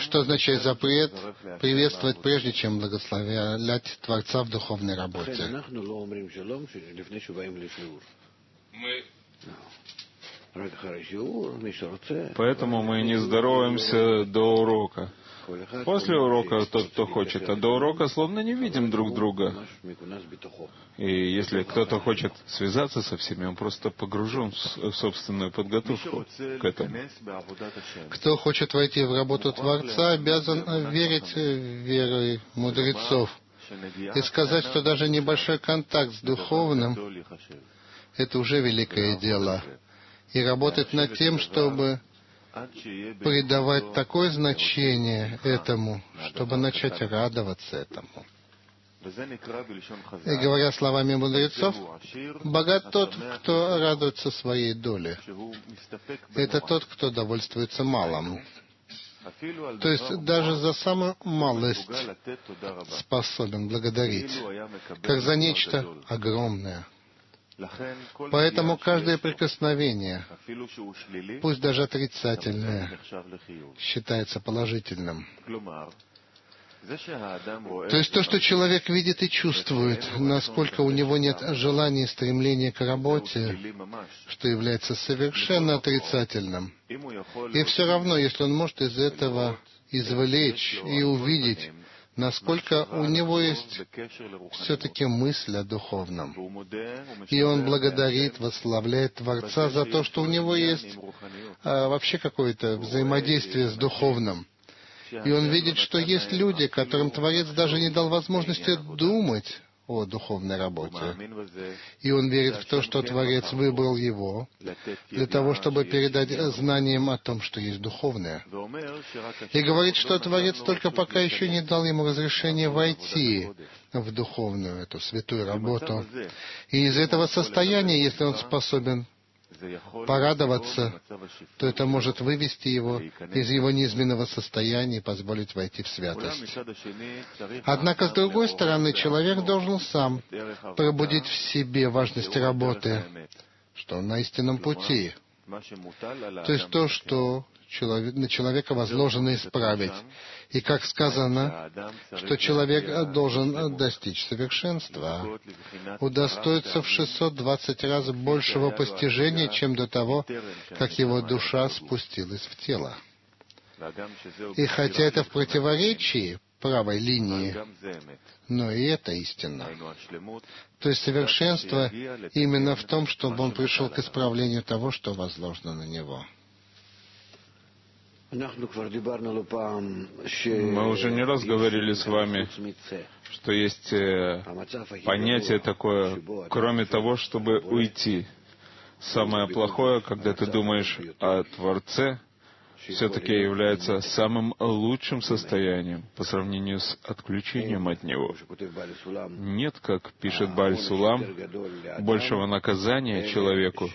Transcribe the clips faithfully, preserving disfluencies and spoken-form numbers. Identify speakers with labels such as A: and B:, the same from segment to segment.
A: что означает запрет приветствовать, прежде чем благословлять Творца в духовной работе.
B: Поэтому мы не здороваемся до урока. После урока тот, кто хочет, а до урока словно не видим друг друга. И если кто-то хочет связаться со всеми, он просто погружен в собственную подготовку к этому.
A: Кто хочет войти в работу Творца, обязан верить верой мудрецов и сказать, что даже небольшой контакт с духовным — это уже великое дело. И работать над тем, чтобы придавать такое значение этому, чтобы начать радоваться этому. И говоря словами мудрецов, богат тот, кто радуется своей доле. Это тот, кто довольствуется малым. То есть даже за самую малость способен благодарить, как за нечто огромное. Поэтому каждое прикосновение, пусть даже отрицательное, считается положительным. То есть то, что человек видит и чувствует, насколько у него нет желания и стремления к работе, что является совершенно отрицательным. И все равно, если он может из этого извлечь и увидеть, насколько у него есть все-таки мысль о духовном. И он благодарит, восславляет Творца за то, что у него есть а, вообще какое-то взаимодействие с духовным. И он видит, что есть люди, которым Творец даже не дал возможности думать о духовной работе. И он верит в то, что Творец выбрал его для того, чтобы передать знанием о том, что есть духовное. И говорит, что Творец только пока еще не дал ему разрешения войти в духовную, эту святую работу. И из этого состояния, если он способен порадоваться, то это может вывести его из его низменного состояния и позволить войти в святость. Однако, с другой стороны, человек должен сам пробудить в себе важность работы, что он на истинном пути. То есть то, что на человека возложено исправить. И как сказано, что человек должен достичь совершенства, удостоиться в шестьсот двадцать раз большего постижения, чем до того, как его душа спустилась в тело. И хотя это в противоречии правой линии, но и это истина. То есть совершенство именно в том, чтобы он пришел к исправлению того, что возложено на него.
B: Мы уже не раз говорили с вами, что есть понятие такое, кроме того, чтобы уйти. Самое плохое, когда ты думаешь о Творце, все-таки является самым лучшим состоянием по сравнению с отключением от Него. Нет, как пишет Бааль Сулам, большего наказания человеку,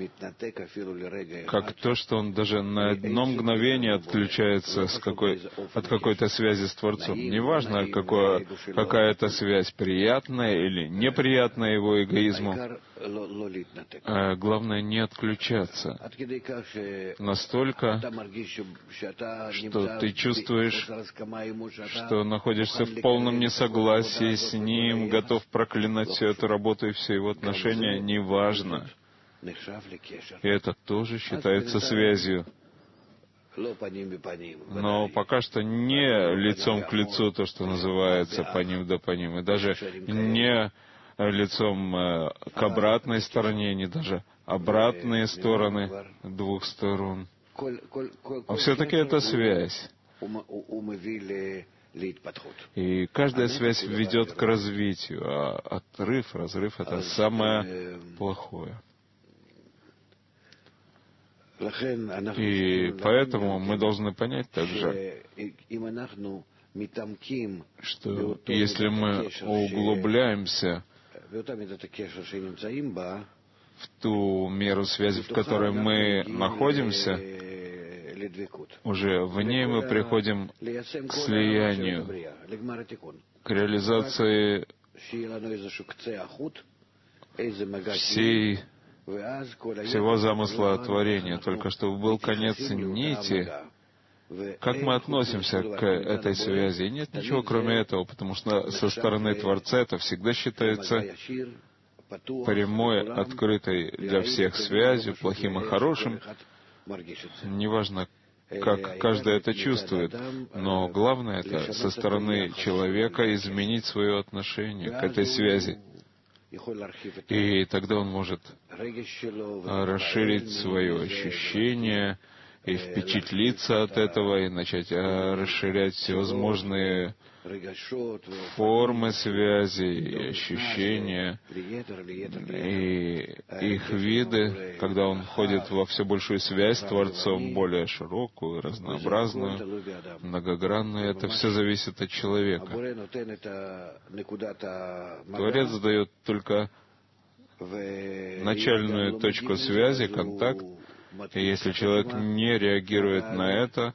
B: как то, что он даже на одно мгновение отключается с какой, от какой-то связи с Творцом. Неважно, какое, какая это связь, приятная или неприятная его эгоизму. А главное, не отключаться. Настолько, что ты чувствуешь, что находишься в полном несогласии с ним, готов проклинать всю эту работу и все его отношения, неважно. И это тоже считается связью. Но пока что не лицом к лицу, то, что называется паним да паним, и даже не лицом к обратной стороне, не даже обратные стороны двух сторон. А все-таки это связь. И каждая связь ведет к развитию, а отрыв, разрыв — это самое плохое. И поэтому мы должны понять также, что если мы углубляемся в ту меру связи, в которой мы находимся, уже в ней мы приходим к слиянию, к реализации всей, всего замысла творения, только чтобы был конец нити, Как мы относимся к этой связи? И нет ничего кроме этого, потому что со стороны Творца это всегда считается прямой, открытой для всех связью, плохим и хорошим. Неважно, как каждый это чувствует, но главное это со стороны человека изменить свое отношение к этой связи. И тогда он может расширить свое ощущение и впечатлиться от этого, и начать расширять всевозможные формы связи и ощущения, и их виды, когда он входит во все большую связь с Творцом, более широкую, разнообразную, многогранную. Это все зависит от человека. Творец дает только начальную точку связи, контакт, и если человек не реагирует на это,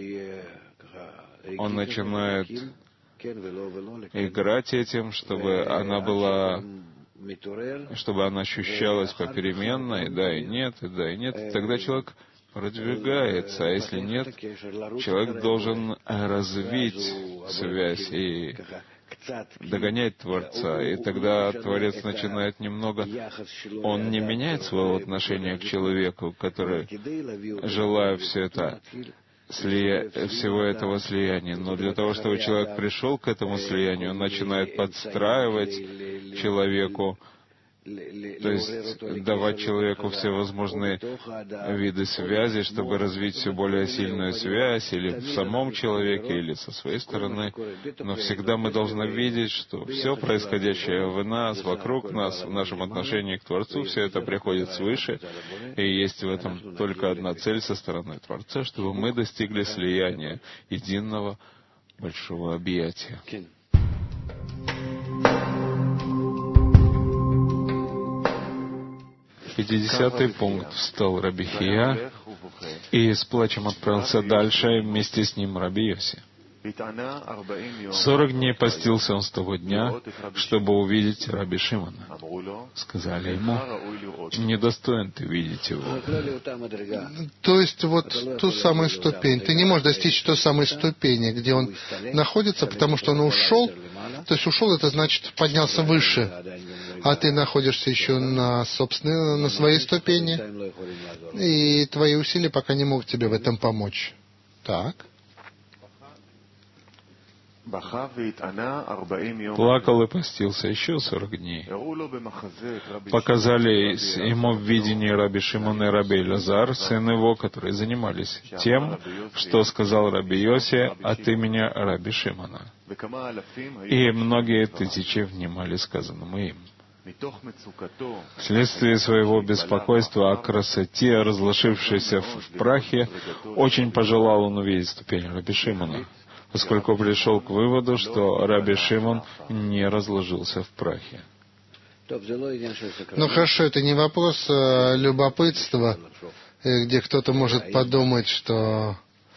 B: он начинает играть этим, чтобы она была, чтобы она ощущалась попеременно, и да, и нет, и да, и нет. И тогда человек продвигается, а если нет, человек должен развить связь и догонять Творца, и тогда Творец начинает немного, он не меняет своего отношения к человеку, который, желая все это, слия... всего этого слияния, но для того, чтобы человек пришел к этому слиянию, он начинает подстраивать человеку, то есть давать человеку все возможные виды связи, чтобы развить все более сильную связь, или в самом человеке, или со своей стороны. Но всегда мы должны видеть, что все происходящее в нас, вокруг нас, в нашем отношении к Творцу, все это приходит свыше, и есть в этом только одна цель со стороны Творца, чтобы мы достигли слияния единого большого объятия. Пятидесятый пункт. Встал Раби Хия и с плачем отправился дальше, вместе с ним Раби Йоси. Сорок дней постился он с того дня, чтобы увидеть Раби Шимона. Сказали ему: недостоин ты видеть его.
A: То есть вот ту самую ступень. Ты не можешь достичь той самой ступени, где он находится, потому что он ушел. То есть ушел, это значит поднялся выше. А ты находишься еще на собственной, на своей ступени. И твои усилия пока не могут тебе в этом помочь. Так.
B: Плакал и постился еще сорок дней. Показали ему в видении Раби Шимон и Раби Элазар, сын его, которые занимались тем, что сказал Раби Йоси от имени Раби Шимона. И многие тысячи внимали сказанному им. Вследствие своего беспокойства о красоте, разложившейся в прахе, очень пожелал он увидеть ступень Раби Шимона, поскольку пришел к выводу, что Раби Шимон не разложился в прахе.
A: Ну хорошо, это не вопрос а любопытства, где кто-то может подумать, что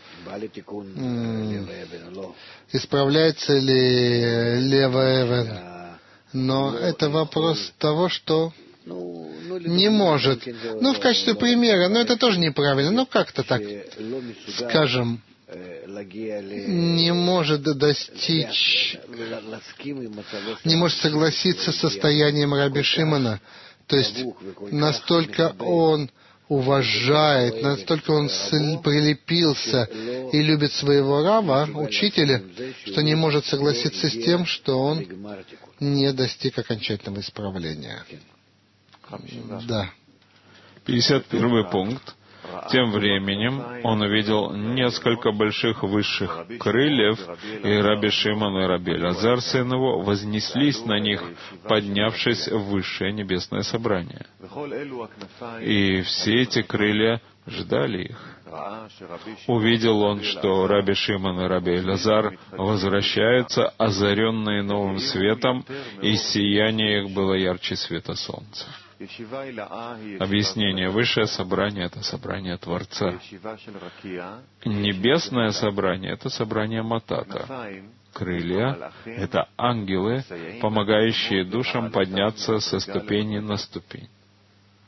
A: м- исправляется ли левая эвен. Но это вопрос того, что не может. Ну, в качестве примера, но это тоже неправильно. Ну, как-то так, скажем, не может достичь, не может согласиться с состоянием Раби Шимона. То есть настолько он уважает, настолько он прилепился и любит своего рава, учителя, что не может согласиться с тем, что он не достиг окончательного исправления. Да.
B: пятьдесят первый пункт. Тем временем он увидел несколько больших высших крыльев, и Раби Шимон и Раби Элазар, сын его, вознеслись на них, поднявшись в высшее небесное собрание. И все эти крылья ждали их. Увидел он, что Раби Шимон и Раби Элазар возвращаются, озаренные новым светом, и сияние их было ярче света солнца. Объяснение. Высшее собрание — это собрание Творца. Небесное собрание — это собрание Матата. Крылья — это ангелы, помогающие душам подняться со ступени на ступень.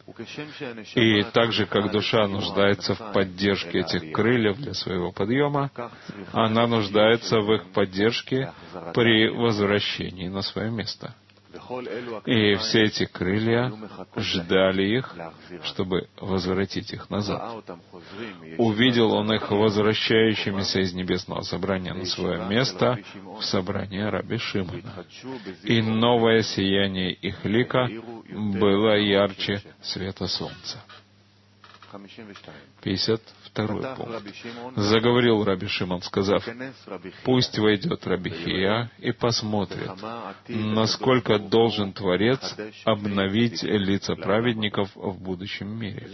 B: И так же, как душа нуждается в поддержке этих крыльев для своего подъема, она нуждается в их поддержке при возвращении на свое место. И все эти крылья ждали их, чтобы возвратить их назад. Увидел он их возвращающимися из небесного собрания на свое место в собрании Раби Шимона. И новое сияние их лика было ярче света солнца. пятьдесят второй пункт. Заговорил Раби Шимон, сказав: «Пусть войдет Раби Хия и посмотрит, насколько должен Творец обновить лица праведников в будущем мире».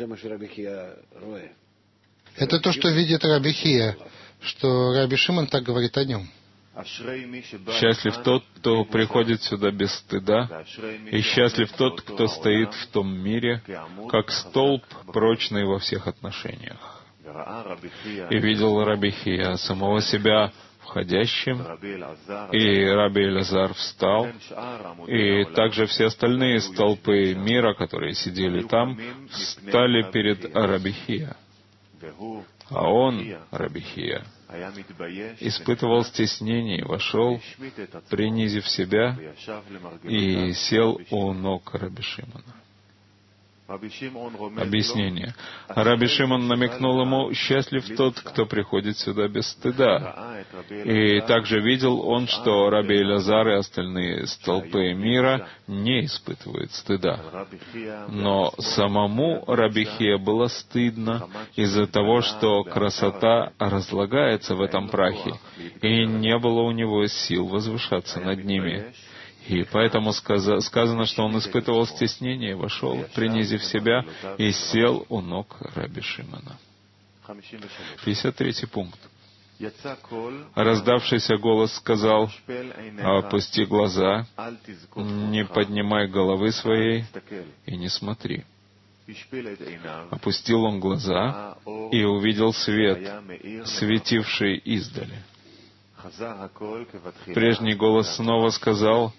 A: Это то, что видит Раби Хия, что Раби Шимон так говорит о нем.
B: Счастлив тот, кто приходит сюда без стыда, и счастлив тот, кто стоит в том мире, как столб, прочный во всех отношениях. И видел Раби Хия самого себя входящим, и Раби Элазар встал, и также все остальные столпы мира, которые сидели там, встали перед Раби Хия. А он, Раби Хия, испытывал стеснение и вошел, принизив себя, и сел у ног Раби Шимона. Объяснение. Раби Шимон намекнул ему: «Счастлив тот, кто приходит сюда без стыда». И также видел он, что Раби Элазар и остальные столпы мира не испытывают стыда. Но самому Раби Хия было стыдно из-за того, что красота разлагается в этом прахе, и не было у него сил возвышаться над ними. И поэтому сказано, что он испытывал стеснение, вошел, принизив себя, и сел у ног Раби Шимона. пятьдесят третий пункт. Раздавшийся голос сказал: «Опусти глаза, не поднимай головы своей и не смотри». Опустил он глаза и увидел свет, светивший издали. Прежний голос снова сказал: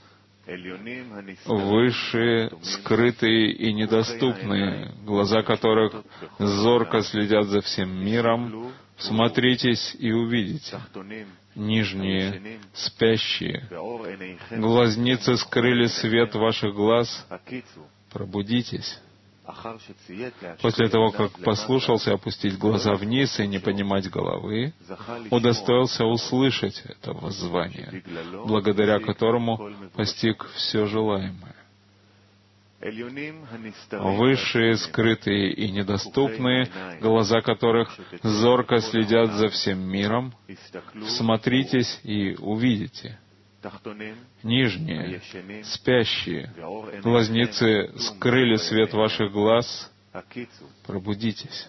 B: «Высшие, скрытые и недоступные, глаза которых зорко следят за всем миром, смотритесь и увидите. Нижние, спящие, глазницы скрыли свет ваших глаз, пробудитесь». После того, как послушался опустить глаза вниз и не поднимать головы, удостоился услышать это воззвание, благодаря которому постиг все желаемое. Высшие, скрытые и недоступные, глаза которых зорко следят за всем миром, всмотритесь и увидите. Нижние, спящие, глазницы скрыли свет ваших глаз, пробудитесь.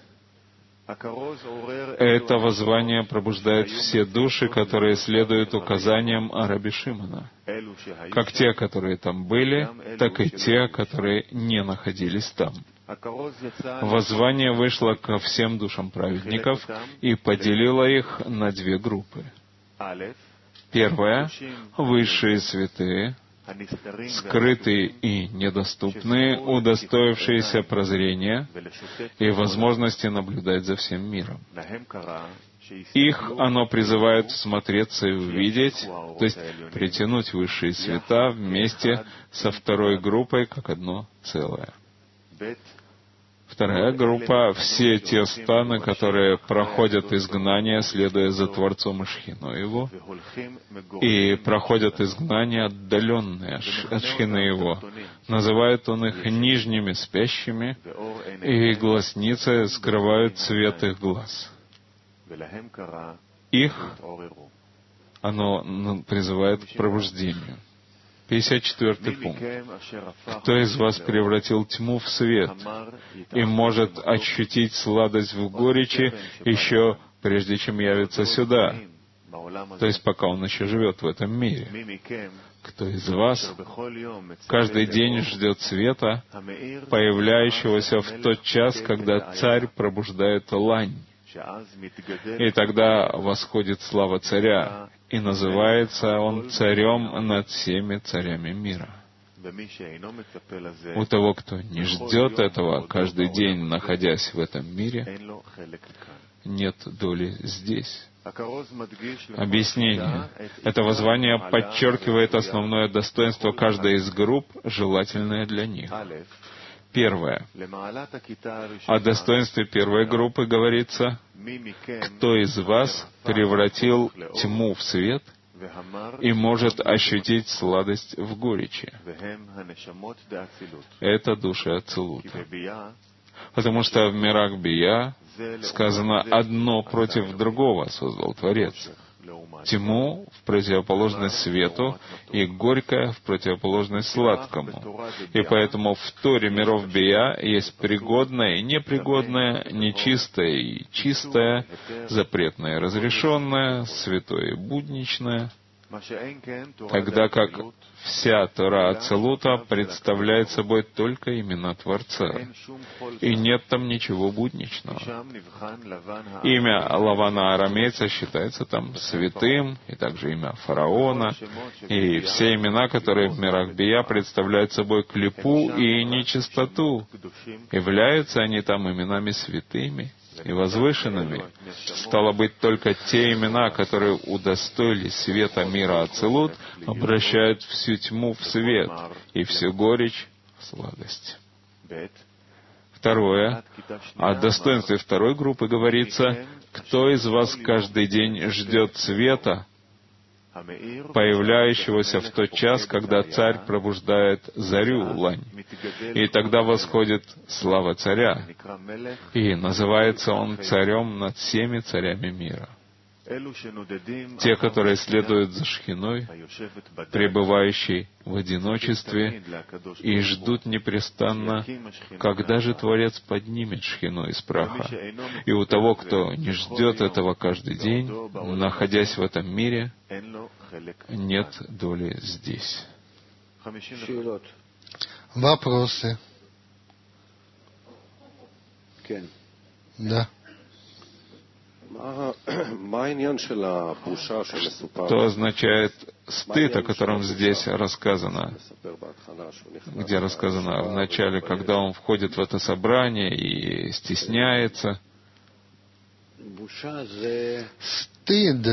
B: Это воззвание пробуждает все души, которые следуют указаниям Раби Шимона, как те, которые там были, так и те, которые не находились там. Воззвание вышло ко всем душам праведников и поделило их на две группы. Первое — высшие святые, скрытые и недоступные, удостоившиеся прозрения и возможности наблюдать за всем миром. Их оно призывает всмотреться и увидеть, то есть притянуть высшие света вместе со второй группой как одно целое. Вторая группа — все те станы, которые проходят изгнание, следуя за Творцом и Шхиной Его, и проходят изгнание отдаленные от Шхины Его. Называет он их нижними спящими, и глазницы скрывают свет их глаз. Их оно призывает к пробуждению. пятьдесят четвёртый пункт. Кто из вас превратил тьму в свет и может ощутить сладость в горечи еще прежде, чем явится сюда? То есть пока он еще живет в этом мире. Кто из вас каждый день ждет света, появляющегося в тот час, когда царь пробуждает лань? И тогда восходит слава царя, и называется он царем над всеми царями мира. У того, кто не ждет этого, каждый день находясь в этом мире, нет доли здесь. Объяснение. Это воззвание подчеркивает основное достоинство каждой из групп, желательное для них. Первое. О достоинстве первой группы говорится: кто из вас превратил тьму в свет и может ощутить сладость в горечи? Это души Ацилута. Потому что в мирах Бия сказано: одно против другого создал Творец. Тьму в противоположность свету и горькое в противоположность сладкому. И поэтому в Торе миров Бия есть пригодное и непригодное, нечистое и чистое, запретное и разрешенное, святое и будничное, тогда как вся Тора Ацилута представляет собой только имена Творца, и нет там ничего будничного. Имя Лавана арамейца считается там святым, и также имя фараона, и все имена, которые в мирах Бия представляют собой клипу и нечистоту, являются они там именами святыми и возвышенными. Стало быть, только те имена, которые удостоились света мира Ацилут, обращают всю тьму в свет и всю горечь в сладость. Второе. О достоинстве второй группы говорится: кто из вас каждый день ждет света, появляющегося в тот час, когда царь пробуждает зарю лань, и тогда восходит слава царя, и называется он царем над всеми царями мира. Те, которые следуют за Шхиной, пребывающей в одиночестве, и ждут непрестанно, когда же Творец поднимет Шхину из праха. И у того, кто не ждет этого каждый день, находясь в этом мире, нет доли здесь.
A: Вопросы? Да.
B: Что означает стыд, о котором здесь рассказано, где рассказано в начале, когда он входит в это собрание и стесняется?
A: Стыд.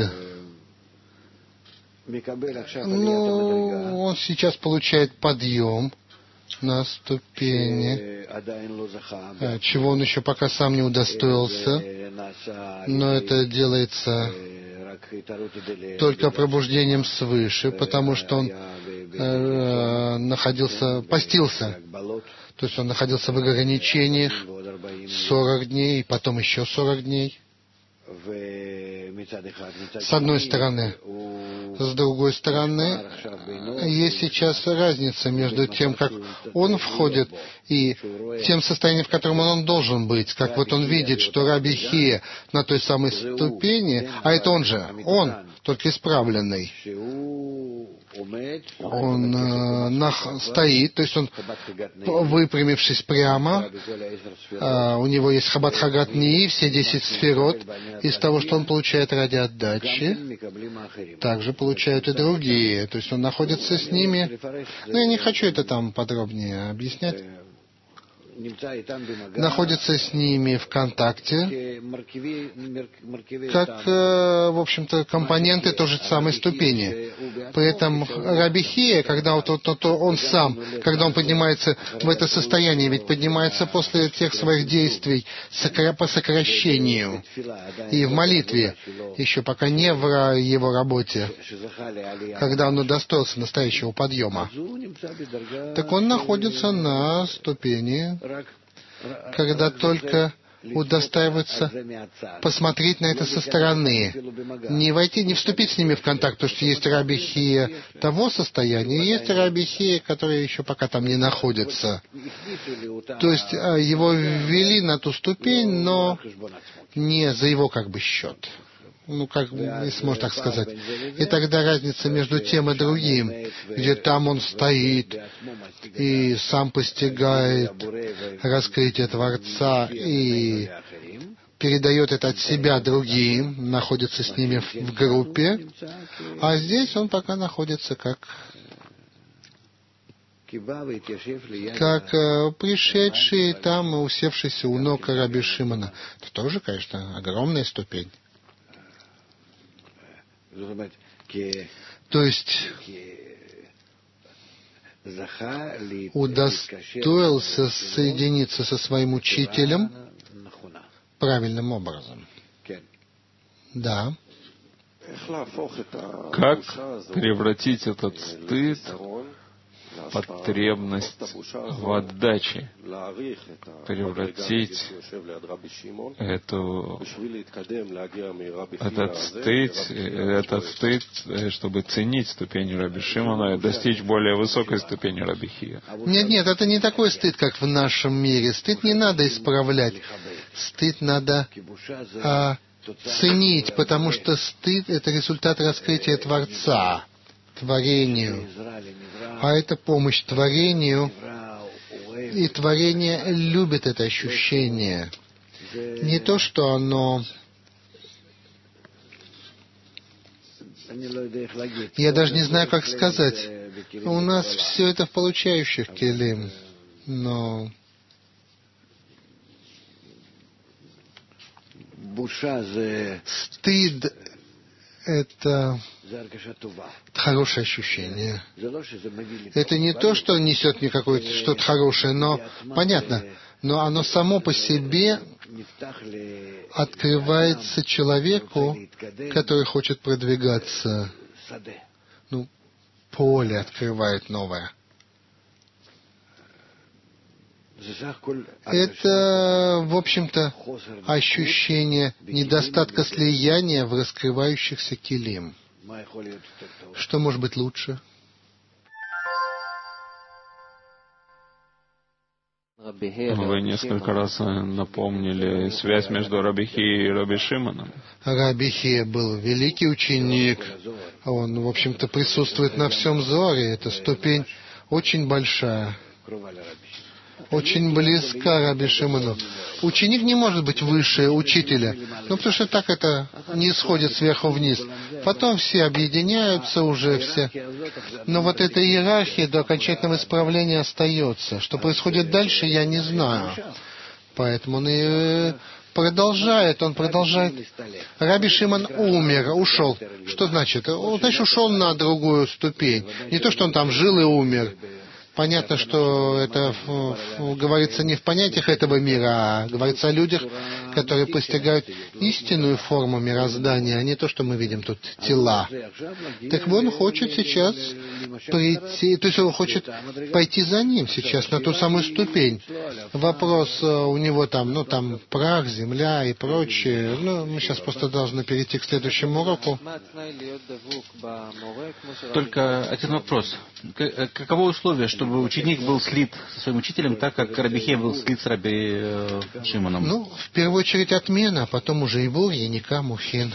A: Ну, он сейчас получает подъем на ступени, чего он еще пока сам не удостоился, но это делается только пробуждением свыше, потому что он э, находился, постился, то есть он находился в ограничениях сорок дней, и потом еще сорок дней. С одной стороны. С другой стороны, есть сейчас разница между тем, как он входит, и тем состоянием, в котором он должен быть. Как вот он видит, что Раби Хия на той самой ступени, а это он же, он, только исправленный. Он э, нах, стоит, то есть он, выпрямившись прямо, э, у него есть Хаббат Хагат Нии, все десять сферот, из того, что он получает ради отдачи, также получают и другие. То есть он находится с ними. Но я не хочу это там подробнее объяснять. Находится с ними в контакте, как, в общем-то, компоненты той же самой ступени. При этом Раби Хия, когда вот, вот, вот он сам, когда он поднимается в это состояние, ведь поднимается после тех своих действий по сокращению и в молитве, еще пока не в его работе, когда он удостоился настоящего подъема, так он находится на ступени, когда только удостаивается посмотреть на это со стороны, не войти, не вступить с ними в контакт, потому что есть Раби Хия того состояния, и есть Раби Хия, который еще пока там не находится. То есть его ввели на ту ступень, но не за его как бы счет. Ну, как, если можно так сказать. И тогда разница между тем и другим, где там он стоит и сам постигает раскрытие Творца и передает это от себя другим, находится с ними в, в группе, а здесь он пока находится как как э, пришедший там и усевшийся у ног Раби Шимона. Это тоже, конечно, огромная ступень. То есть удостоился соединиться со своим учителем правильным образом. Да.
B: Как превратить этот стыд в потребность в отдаче, превратить эту, этот стыд, этот стыд, чтобы ценить ступень Раби Шимона и достичь более высокой ступени Раби Хия.
A: Нет, нет, это не такой стыд, как в нашем мире. Стыд не надо исправлять. Стыд надо а, ценить, потому что стыд — это результат раскрытия Творца, творению. А это помощь творению, и творение любит это ощущение. Не то, что оно... Я даже не знаю, как сказать. У нас все это в получающих келим, но... Стыд — это хорошее ощущение. Это не то, что несет мне какое-то что-то хорошее, но понятно, но оно само по себе открывается человеку, который хочет продвигаться. Ну, поле открывает новое. Это, в общем-то, ощущение недостатка слияния в раскрывающихся келим. Что может быть лучше?
B: Вы несколько раз напомнили связь между Раби Хией и Раби Шимоном.
A: Раби Хия был великий ученик. Он, в общем-то, присутствует на всем Зоаре. Эта ступень очень большая. Очень близка Раби Шимону. Ученик не может быть выше учителя, ну, потому что так это не сходит сверху вниз. Потом все объединяются уже, все. Но вот эта иерархия до окончательного исправления остается. Что происходит дальше, я не знаю. Поэтому он и продолжает, он продолжает. Раби Шимон умер, ушел. Что значит? Он, значит, ушел на другую ступень. Не то, что он там жил и умер. Понятно, что это говорится не в понятиях этого мира, а говорится о людях, которые постигают истинную форму мироздания, а не то, что мы видим тут, тела. Так вот, он хочет сейчас прийти, то есть он хочет пойти за ним сейчас на ту самую ступень. Вопрос у него там, ну там прах, земля и прочее. Ну, мы сейчас просто должны перейти к следующему уроку.
C: Только один вопрос. Каково условие, чтобы ученик был слит со своим учителем, так как Раби Хия был слит с Раби э, Шимоном?
A: Ну, в первую очередь отмена, а потом уже Ивур, Яника, Мухин.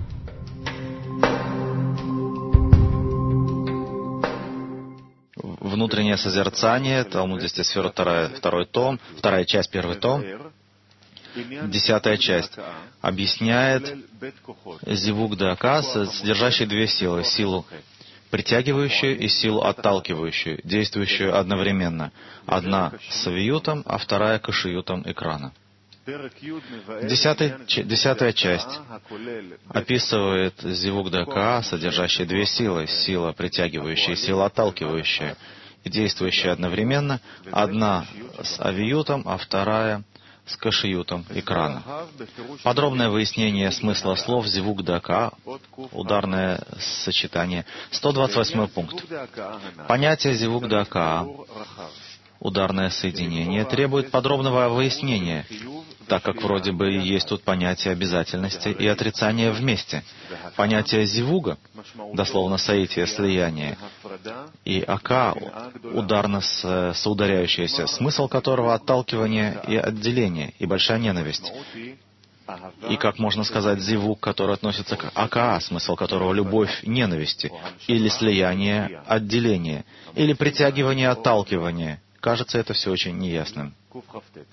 D: Внутреннее созерцание, Талмуд здесь Сферот, второй том, вторая часть, первый том, десятая часть, объясняет зивук дака, содержащий две силы, силу притягивающую и силу отталкивающую, действующую одновременно. Одна с авиютом, а вторая кашиютом экрана. Десятый, десятая часть описывает зивук дака, содержащий две силы, сила притягивающая и сила отталкивающая, и действующая одновременно. Одна с авиютом, а вторая с кашиютом экрана. Подробное выяснение смысла слов зивук дака, ударное сочетание. сто двадцать восьмой пункт. Понятие зивук дака, ударное соединение, требует подробного выяснения, так как вроде бы есть тут понятие обязательности и отрицания вместе. Понятие зивуга, дословно соитие, слияние, и ака, ударно соударяющееся, смысл которого отталкивание и отделение, и большая ненависть. И, как можно сказать, зивук, который относится к ака, смысл которого любовь ненависти, или слияние, отделение, или притягивание, отталкивание. Кажется, это все очень неясным.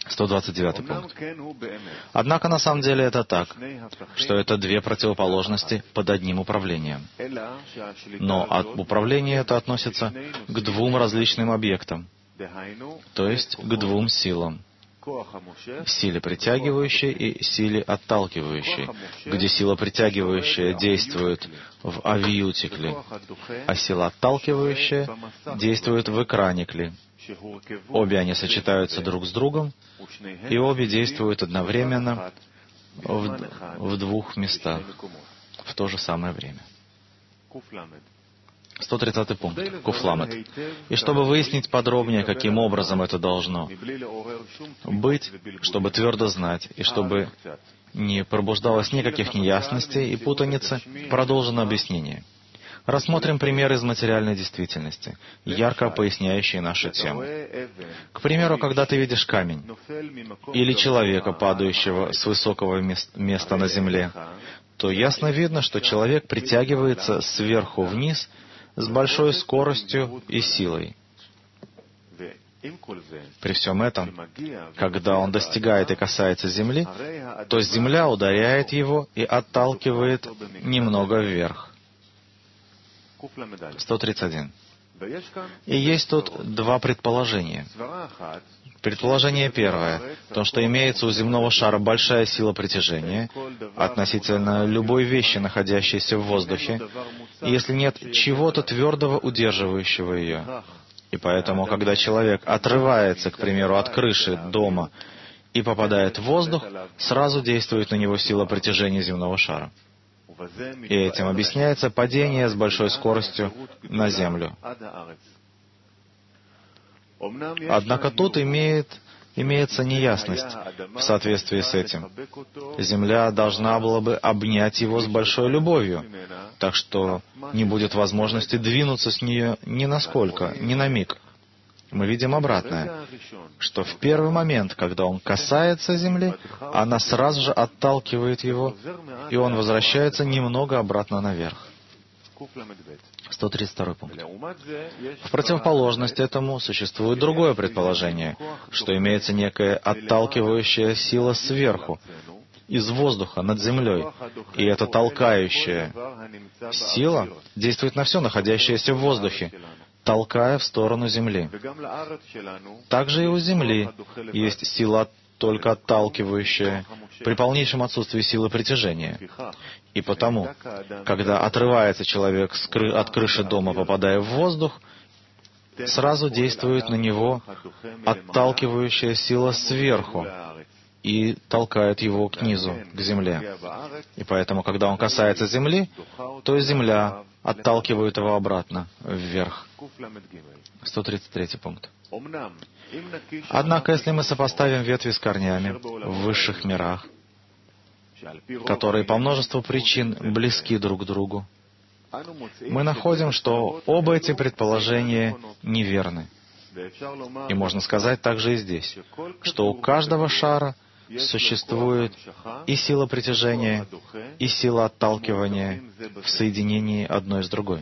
D: сто двадцать девятый пункт. Однако на самом деле это так, что это две противоположности под одним управлением. Но от управления это относится к двум различным объектам, то есть к двум силам. Силе притягивающей и силе отталкивающей, где сила притягивающая действует в авиюте кли, а сила отталкивающая действует в экране кли. Обе они сочетаются друг с другом, и обе действуют одновременно в, в двух местах в то же самое время. сто тридцатый пункт. Куфламет. И чтобы выяснить подробнее, каким образом это должно быть, чтобы твердо знать, и чтобы не пробуждалось никаких неясностей и путаницы, продолжено объяснение. Рассмотрим пример из материальной действительности, ярко поясняющий нашу тему. К примеру, когда ты видишь камень или человека, падающего с высокого места на земле, то ясно видно, что человек притягивается сверху вниз с большой скоростью и силой. При всем этом, когда он достигает и касается земли, то земля ударяет его и отталкивает немного вверх. сто тридцать один. И есть тут два предположения. Предположение первое, то, что имеется у земного шара большая сила притяжения относительно любой вещи, находящейся в воздухе, и если нет чего-то твердого, удерживающего ее. И поэтому, когда человек отрывается, к примеру, от крыши дома и попадает в воздух, сразу действует на него сила притяжения земного шара. И этим объясняется падение с большой скоростью на землю. Однако тут имеет, имеется неясность в соответствии с этим. Земля должна была бы обнять его с большой любовью, так что не будет возможности двинуться с нее ни насколько, ни на миг. Мы видим обратное, что в первый момент, когда он касается земли, она сразу же отталкивает его, и он возвращается немного обратно наверх. сто тридцать второй пункт. В противоположность этому существует другое предположение, что имеется некая отталкивающая сила сверху, из воздуха, над землей, и эта толкающая сила действует на все находящееся в воздухе, толкая в сторону земли. Также и у земли есть сила только отталкивающая, при полнейшем отсутствии силы притяжения. И потому, когда отрывается человек с кры... от крыши дома, попадая в воздух, сразу действует на него отталкивающая сила сверху и толкает его к низу, к земле. И поэтому, когда он касается земли, то земля отталкивает его обратно, вверх. сто тридцать третий пункт. Однако, если мы сопоставим ветви с корнями в высших мирах, которые по множеству причин близки друг к другу, мы находим, что оба эти предположения неверны. И можно сказать также и здесь, что у каждого шара существует и сила притяжения, и сила отталкивания в соединении одной с другой.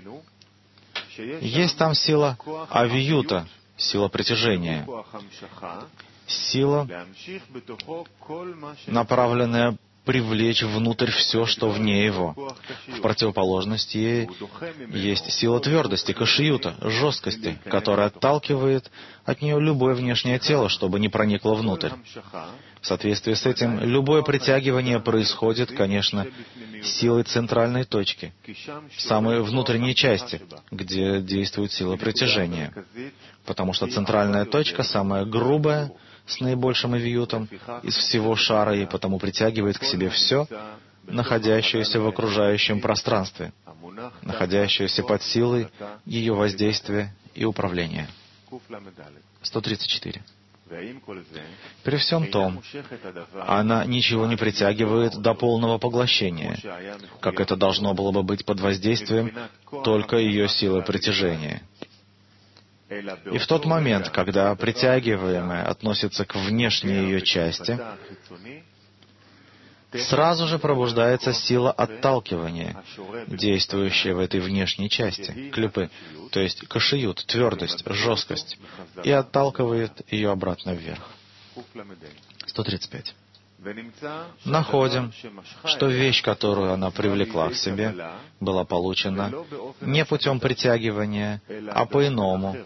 D: Есть там сила авиюта, сила притяжения, сила, направленная привлечь внутрь все, что вне его. В противоположности ей есть сила твердости, кашиюта, жесткости, которая отталкивает от нее любое внешнее тело, чтобы не проникло внутрь. В соответствии с этим, любое притягивание происходит, конечно, силой центральной точки, самой внутренней части, где действует сила притяжения, потому что центральная точка самая грубая, с наибольшим авиютом из всего шара, и потому притягивает к себе все, находящееся в окружающем пространстве, находящееся под силой ее воздействия и управления. сто тридцать четыре. При всем том, она ничего не притягивает до полного поглощения, как это должно было бы быть под воздействием только ее силы притяжения. И в тот момент, когда притягиваемое относится к внешней ее части, сразу же пробуждается сила отталкивания, действующая в этой внешней части, клипы, то есть кашиют, твердость, жесткость, и отталкивает ее обратно вверх. сто тридцать пять. Находим, что вещь, которую она привлекла к себе, была получена не путем притягивания, а по-иному,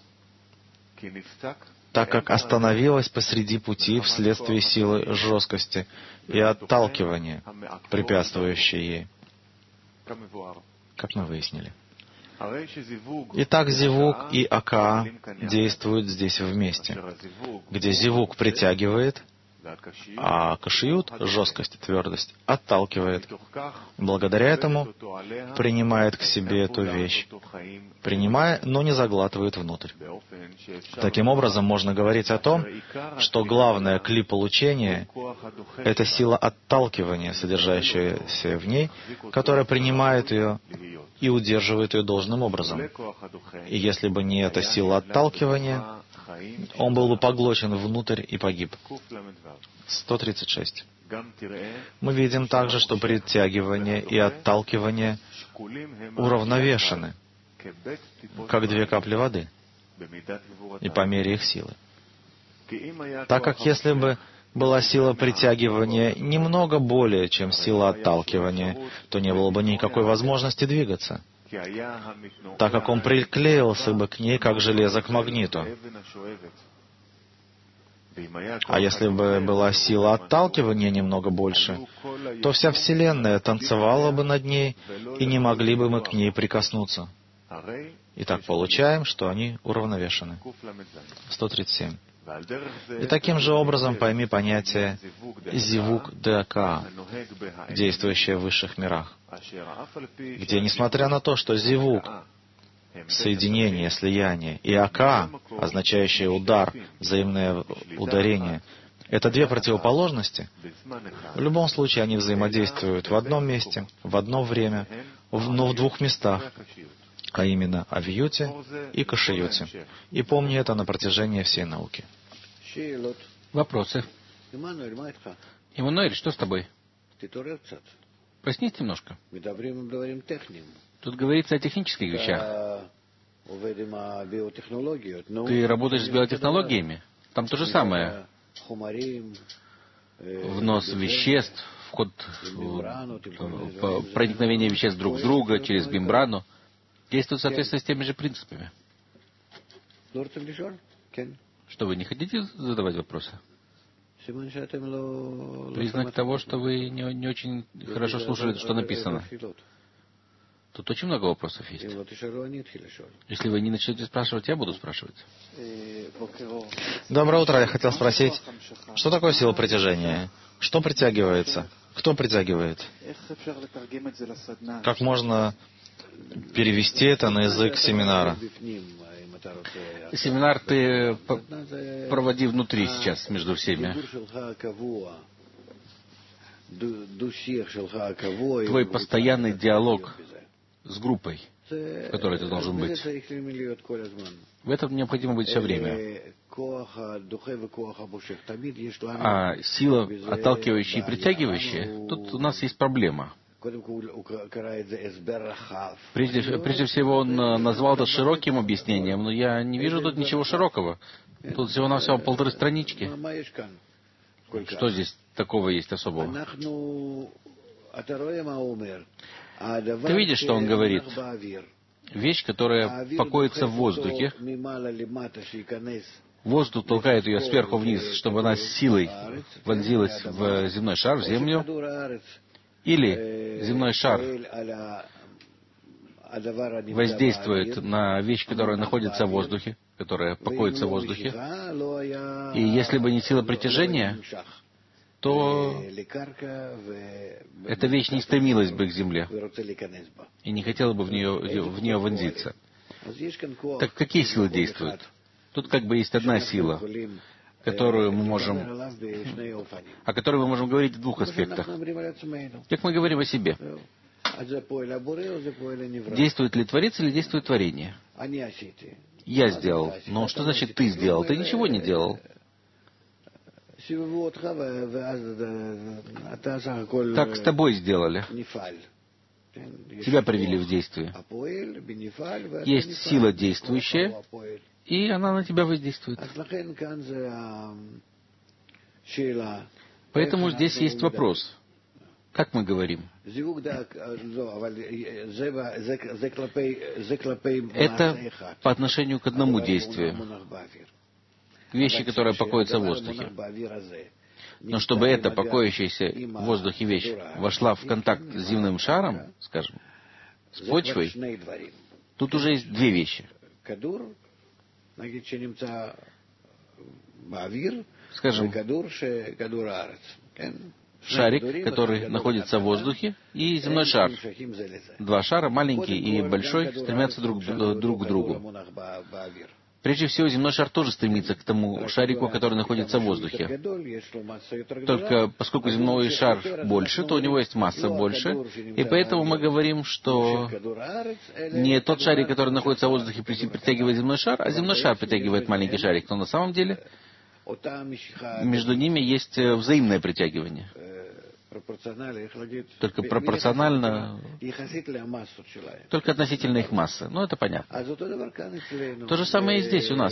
D: так как остановилась посреди пути вследствие силы жесткости и отталкивания, препятствующей ей, как мы выяснили. Итак, зивук и акаа действуют здесь вместе, где зивук притягивает, а кашиют, жесткость, твердость, отталкивает. Благодаря этому принимает к себе эту вещь, принимая, но не заглатывает внутрь. Таким образом, можно говорить о том, что главное кли получения — это сила отталкивания, содержащаяся в ней, которая принимает ее и удерживает ее должным образом. И если бы не эта сила отталкивания, он был бы поглощен внутрь и погиб. сто тридцать шесть. Мы видим также, что притягивание и отталкивание уравновешены, как две капли воды, и по мере их силы. Так как если бы была сила притягивания немного более, чем сила отталкивания, то не было бы никакой возможности двигаться, так как он приклеился бы к ней, как железо к магниту. А если бы была сила отталкивания немного больше, то вся Вселенная танцевала бы над ней, и не могли бы мы к ней прикоснуться. Итак, получаем, что они уравновешены. сто тридцать семь. И таким же образом пойми понятие «зивук дака», действующее в высших мирах, где, несмотря на то, что зивук — соединение, слияние, и ака, означающее удар, взаимное ударение, это две противоположности, в любом случае они взаимодействуют в одном месте, в одно время, но в двух местах, а именно авиюте и кашиюте. И помни это на протяжении всей науки.
C: Вопросы? Иммануэль, что с тобой? Проснись немножко. Тут говорится о технических вещах. Ты работаешь с биотехнологиями? Там то же самое. Внос веществ, вход, проникновение веществ друг в друга через мембрану. Действует в соответствии с теми же принципами. Что, вы не хотите задавать вопросы? Признак того, что вы не, не очень хорошо слушали, что написано. Тут очень много вопросов есть. Если вы не начнете спрашивать, я буду спрашивать.
D: Доброе утро. Я хотел спросить, что такое сила притяжения? Что притягивается? Кто притягивает? Как можно перевести это на язык семинара?
C: Семинар ты проводи внутри сейчас, между всеми. Твой постоянный диалог с группой, в которой ты должен быть. В этом необходимо быть все время. А сила, отталкивающая и притягивающая, тут у нас есть проблема. Прежде, прежде всего, он назвал это широким объяснением, но я не вижу тут ничего широкого. Тут всего-навсего полторы странички. Что здесь такого есть особого? Ты видишь, что он говорит? Вещь, которая покоится в воздухе. Воздух толкает ее сверху вниз, чтобы она с силой вонзилась в земной шар, в землю. Или земной шар воздействует на вещь, которая находится в воздухе, которая покоится в воздухе. И если бы не сила притяжения, то эта вещь не стремилась бы к земле и не хотела бы в нее, в нее вонзиться. Так какие силы действуют? Тут как бы есть одна сила, которую мы можем, о которой мы можем говорить в двух аспектах. Как мы говорим о себе. Действует ли Творец или действует творение? Я сделал. Но что значит ты сделал? Ты ничего не делал. Так с тобой сделали. Тебя привели в действие. Есть сила действующая, и она на тебя воздействует. Поэтому здесь есть вопрос. Как мы говорим? Это по отношению к одному действию. Вещи, которые покоятся в воздухе. Но чтобы эта покоящаяся в воздухе вещь вошла в контакт с земным шаром, скажем, с почвой, тут уже есть две вещи. Скажем, шарик, который находится в воздухе, и земной шар. Два шара, маленький и большой, стремятся друг, друг к другу. Прежде всего, земной шар тоже стремится к тому шарику, который находится в воздухе. Только поскольку земной шар больше, то у него есть масса больше, и поэтому мы говорим, что не тот шарик, который находится в воздухе, притягивает земной шар, а земной шар притягивает маленький шарик. Но на самом деле между ними есть взаимное притягивание. Только пропорционально, только относительно их массы. Ну, это понятно. То же самое и здесь у нас,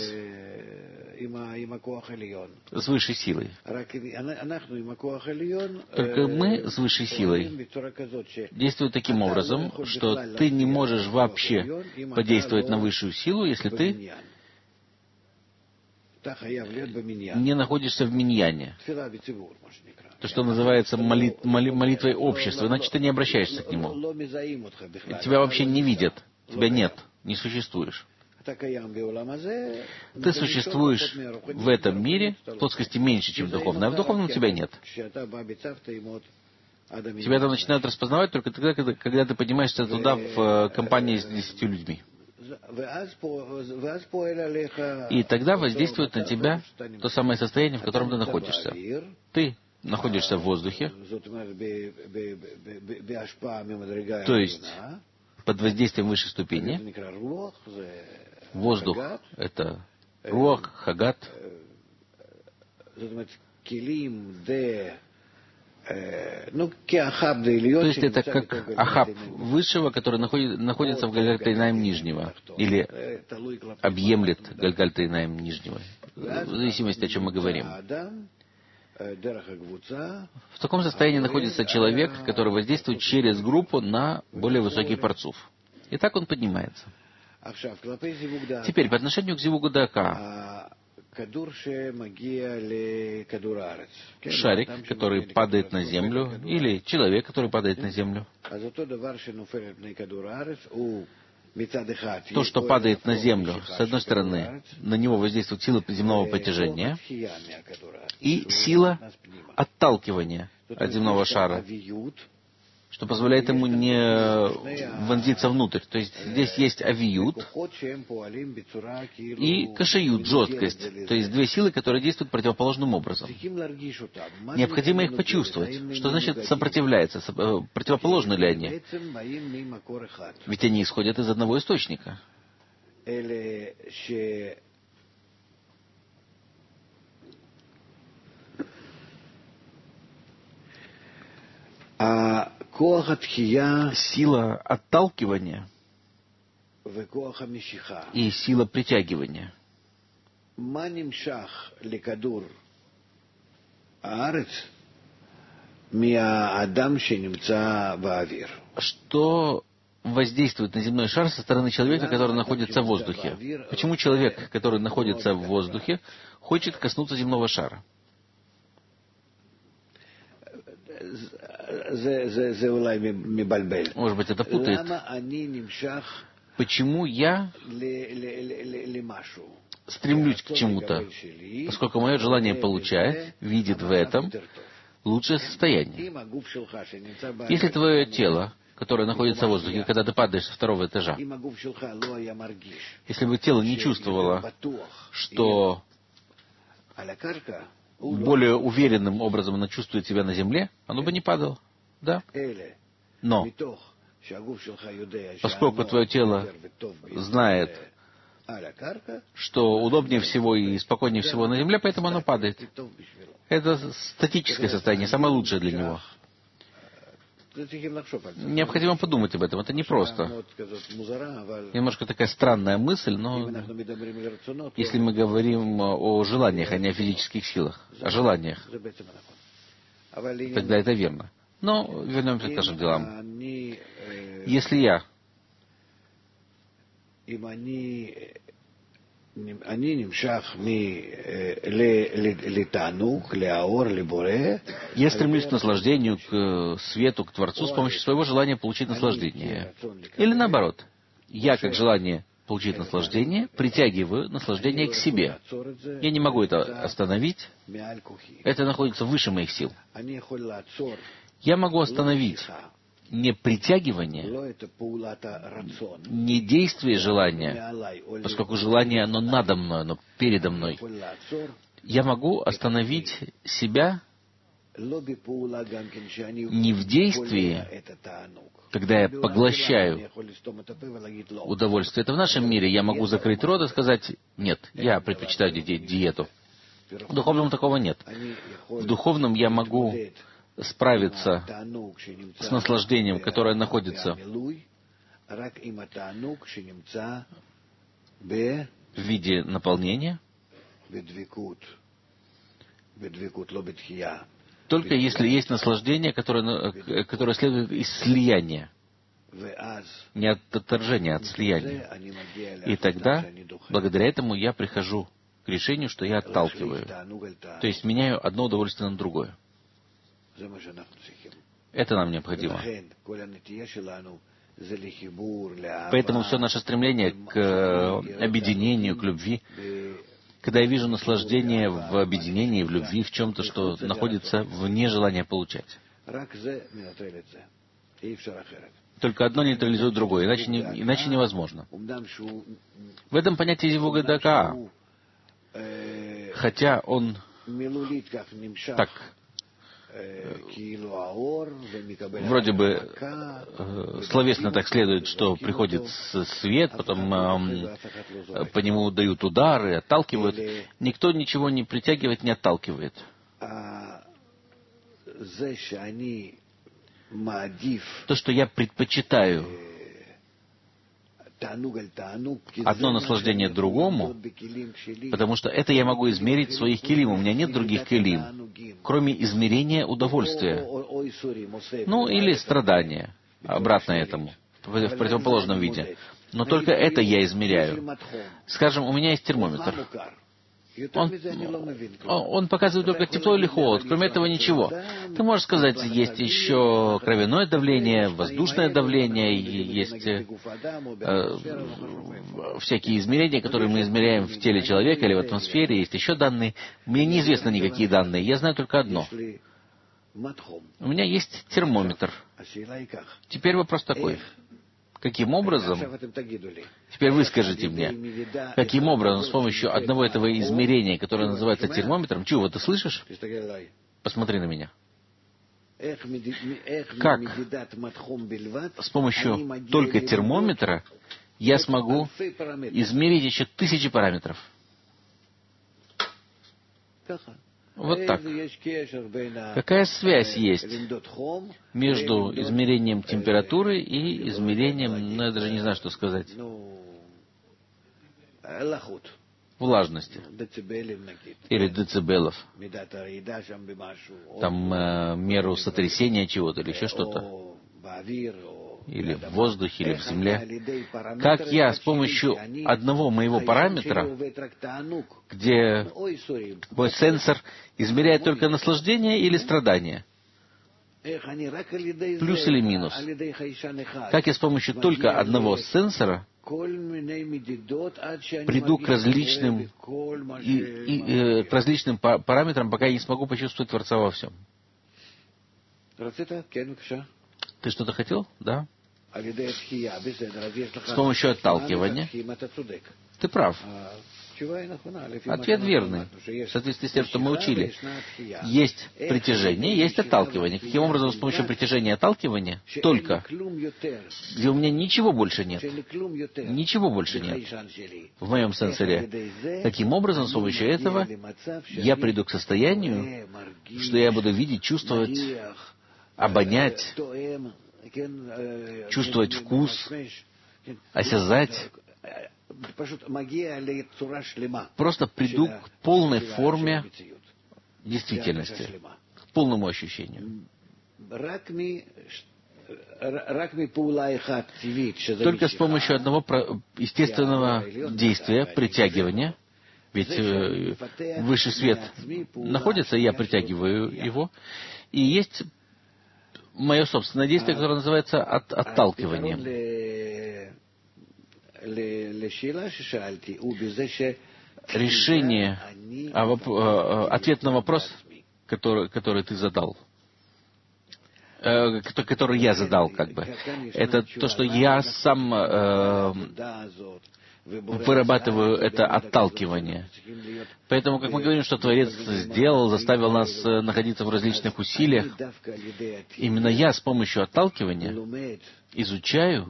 C: с высшей силой. Только мы с высшей силой действуем таким образом, что ты не можешь вообще подействовать на высшую силу, если ты не находишься в миньяне. То, что называется молит, моли, молитвой общества, иначе ты не обращаешься к нему. Тебя вообще не видят, тебя нет, не существуешь. Ты существуешь в этом мире, в плоскости меньше, чем в духовном, а в духовном тебя нет. Тебя там начинают распознавать только тогда, когда, когда ты поднимаешься туда в компании с десятью людьми. И тогда воздействует на тебя то самое состояние, в котором ты находишься. Ты находишься в воздухе, то есть под воздействием высшей ступени. Воздух — это руах, хагат. То есть это как Ахаб высшего, который находит, находится в Гальгальт-Эйнаим нижнего, или объемлет Гальгальт-Эйнаим нижнего, в зависимости, о чем мы говорим. В таком состоянии находится человек, который воздействует через группу на более высокий парцуф. И так он поднимается. Теперь, по отношению к Зивугу Даака. Шарик, который падает на землю, или человек, который падает на землю. То, что падает на землю, с одной стороны, на него воздействует сила земного притяжения и сила отталкивания от земного шара, что позволяет ему не вонзиться внутрь. То есть здесь есть авиют и кашиют, жесткость. То есть две силы, которые действуют противоположным образом. Необходимо их почувствовать. Что значит сопротивляется? Противоположны ли они? Ведь они исходят из одного источника.
E: А
C: сила отталкивания и сила притягивания. Что воздействует на земной шар со стороны человека, который находится в воздухе? Почему человек, который находится в воздухе, хочет коснуться земного шара? Может быть, это путает. Почему я стремлюсь к чему-то? Поскольку мое желание получает, видит в этом лучшее состояние. Если твое тело, которое находится в воздухе, когда ты падаешь со второго этажа, если бы тело не чувствовало, что более уверенным образом оно чувствует себя на земле, оно бы не падало. Да? Но, поскольку твое тело знает, что удобнее всего и спокойнее всего на земле, поэтому оно падает. Это статическое состояние, самое лучшее для него. Необходимо подумать об этом. Это непросто. Немножко такая странная мысль, но если мы говорим о желаниях, а не о физических силах, о желаниях, тогда это верно. Но вернемся к нашим делам. Если я Я стремлюсь к наслаждению, к свету, к Творцу с помощью своего желания получить наслаждение. Или наоборот, я, как желание получить наслаждение, притягиваю наслаждение к себе. Я не могу это остановить. Это находится выше моих сил. Я могу остановить не притягивание, не действие желания, поскольку желание, оно надо мной, оно передо мной. Я могу остановить себя не в действии, когда я поглощаю удовольствие. Это в нашем мире. Я могу закрыть рот и сказать: нет, я предпочитаю ди- диету. В духовном такого нет. В духовном я могу справиться с наслаждением, которое находится в виде наполнения, только если есть наслаждение, которое, которое следует из слияния. Не от отторжения, а от слияния. И тогда, благодаря этому, я прихожу к решению, что я отталкиваю. То есть меняю одно удовольствие на другое. Это нам необходимо. Поэтому все наше стремление к объединению, к любви, когда я вижу наслаждение в объединении, в любви, в чем-то, что находится вне желания получать. Только одно нейтрализует другое, иначе, не, иначе невозможно. В этом понятии Зивуга Дака, хотя он так вроде бы э, словесно так следует, что приходит свет, потом э, по нему дают удары, отталкивают. Никто ничего не притягивает, не отталкивает. То, что я предпочитаю одно наслаждение другому, потому что это я могу измерить в своих келим. У меня нет других келим, кроме измерения удовольствия. Ну, или страдания, обратно этому, в противоположном виде. Но только это я измеряю. Скажем, у меня есть термометр. Он, он показывает только тепло или холод, кроме этого ничего. Ты можешь сказать, есть еще кровяное давление, воздушное давление, есть э, всякие измерения, которые мы измеряем в теле человека или в атмосфере, есть еще данные. Мне неизвестны никакие данные, я знаю только одно. У меня есть термометр. Теперь вопрос такой. Каким образом, теперь вы скажите мне, каким образом с помощью одного этого измерения, которое называется термометром, чего, ты слышишь? Посмотри на меня. Как с помощью только термометра я смогу измерить еще тысячи параметров? Вот так. Какая связь есть между измерением температуры и измерением, ну, я даже не знаю, что сказать, влажности или децибелов, там э, меру сотрясения чего-то или еще что-то, или в воздухе, или в земле. Как я с помощью одного моего параметра, где мой сенсор измеряет только наслаждение или страдание, плюс или минус, как я с помощью только одного сенсора приду к различным, и, и, э, к различным па- параметрам, пока я не смогу почувствовать Творца во всем. Ты что-то хотел? Да? С помощью отталкивания. Ты прав. Ответ верный. В соответствии с тем, что мы учили. Есть притяжение, есть отталкивание. Каким образом с помощью притяжения и отталкивания? Только. Где у меня ничего больше нет. Ничего больше нет. В моем сенсоре. Таким образом, с помощью этого я приду к состоянию, что я буду видеть, чувствовать обонять, чувствовать вкус, осязать. Просто приду к полной форме действительности, к полному ощущению. Только с помощью одного естественного действия, притягивания, ведь э, высший свет находится, и я притягиваю его, и есть мое собственное действие, которое называется от, отталкиванием. Решение, а, а, ответ на вопрос, который, который ты задал, э, который я задал, как бы, это то, что я сам э, вырабатываю это отталкивание. Поэтому, как мы говорим, что Творец сделал, заставил нас находиться в различных усилиях, именно я с помощью отталкивания изучаю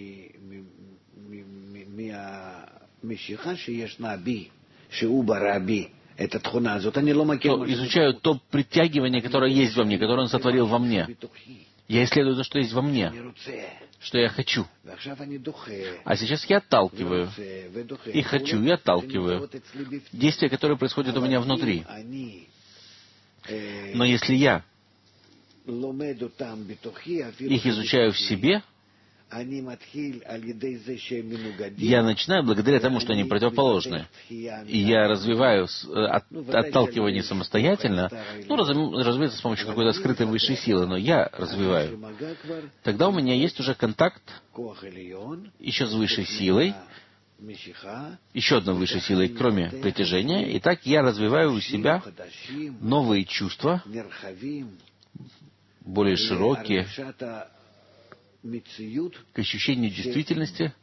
C: то, изучаю то притягивание, которое есть во мне, которое Он сотворил во мне. Я исследую то, что есть во мне, что я хочу. А сейчас я отталкиваю. И хочу, и отталкиваю. Действия, которые происходят у меня внутри. Но если я их изучаю в себе, я начинаю благодаря тому, что они противоположны. И я развиваю от, отталкивание самостоятельно, ну, разумеется, с помощью какой-то скрытой высшей силы, но я развиваю. Тогда у меня есть уже контакт еще с высшей силой, еще одной высшей силой, кроме притяжения. И так я развиваю у себя новые чувства, более широкие, к ощущению действительности,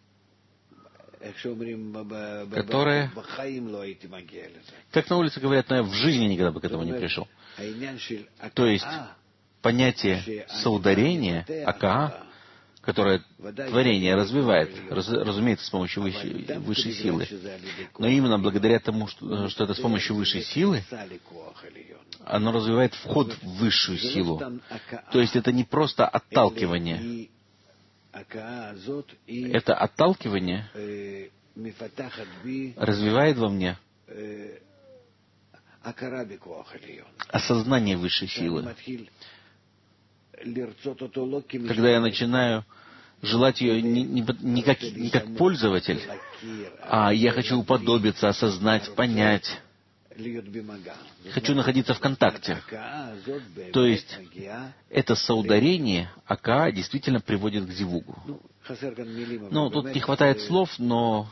C: которое, как на улице говорят, но я в жизни никогда бы к этому не пришел. То есть понятие соударения, акаа, которое творение развивает, раз, разумеется, с помощью высшей, высшей силы. Но именно благодаря тому, что, что это с помощью высшей силы, оно развивает вход в высшую силу. То есть это не просто отталкивание. Это отталкивание развивает во мне осознание высшей силы. Когда я начинаю желать ее не, не, не, как, не как пользователь, а я хочу уподобиться, осознать, понять. Хочу находиться в контакте. То есть это соударение акаа действительно приводит к зивугу. Ну, тут не хватает слов, но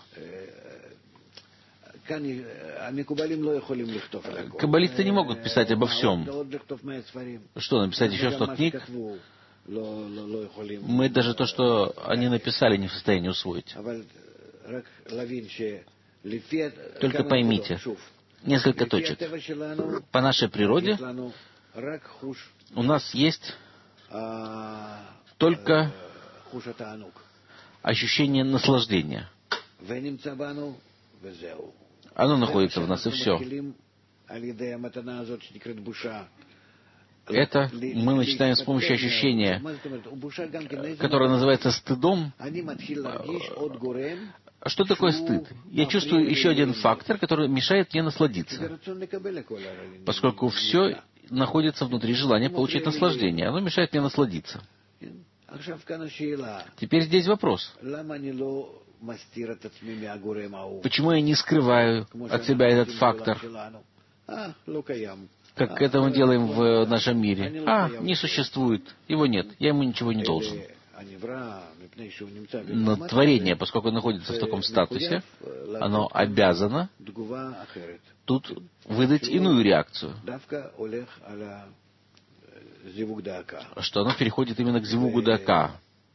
C: каббалисты не могут писать обо всем. Что, написать еще сто книг? Мы даже то, что они написали, не в состоянии усвоить. Только поймите, несколько точек. По нашей природе у нас есть только ощущение наслаждения. Оно находится в нас, и все. Это мы начинаем с помощью ощущения, которое называется стыдом. Что такое стыд? Я чувствую еще один фактор, который мешает мне насладиться. Поскольку все находится внутри желания получить наслаждение. Оно мешает мне насладиться. Теперь здесь вопрос. Почему я не скрываю от себя этот фактор? Как это мы делаем в нашем мире. А, не существует. Его нет. Я ему ничего не должен. Но творение, поскольку находится в таком статусе, оно обязано тут выдать иную реакцию. Что оно переходит именно к зивугу даакаа.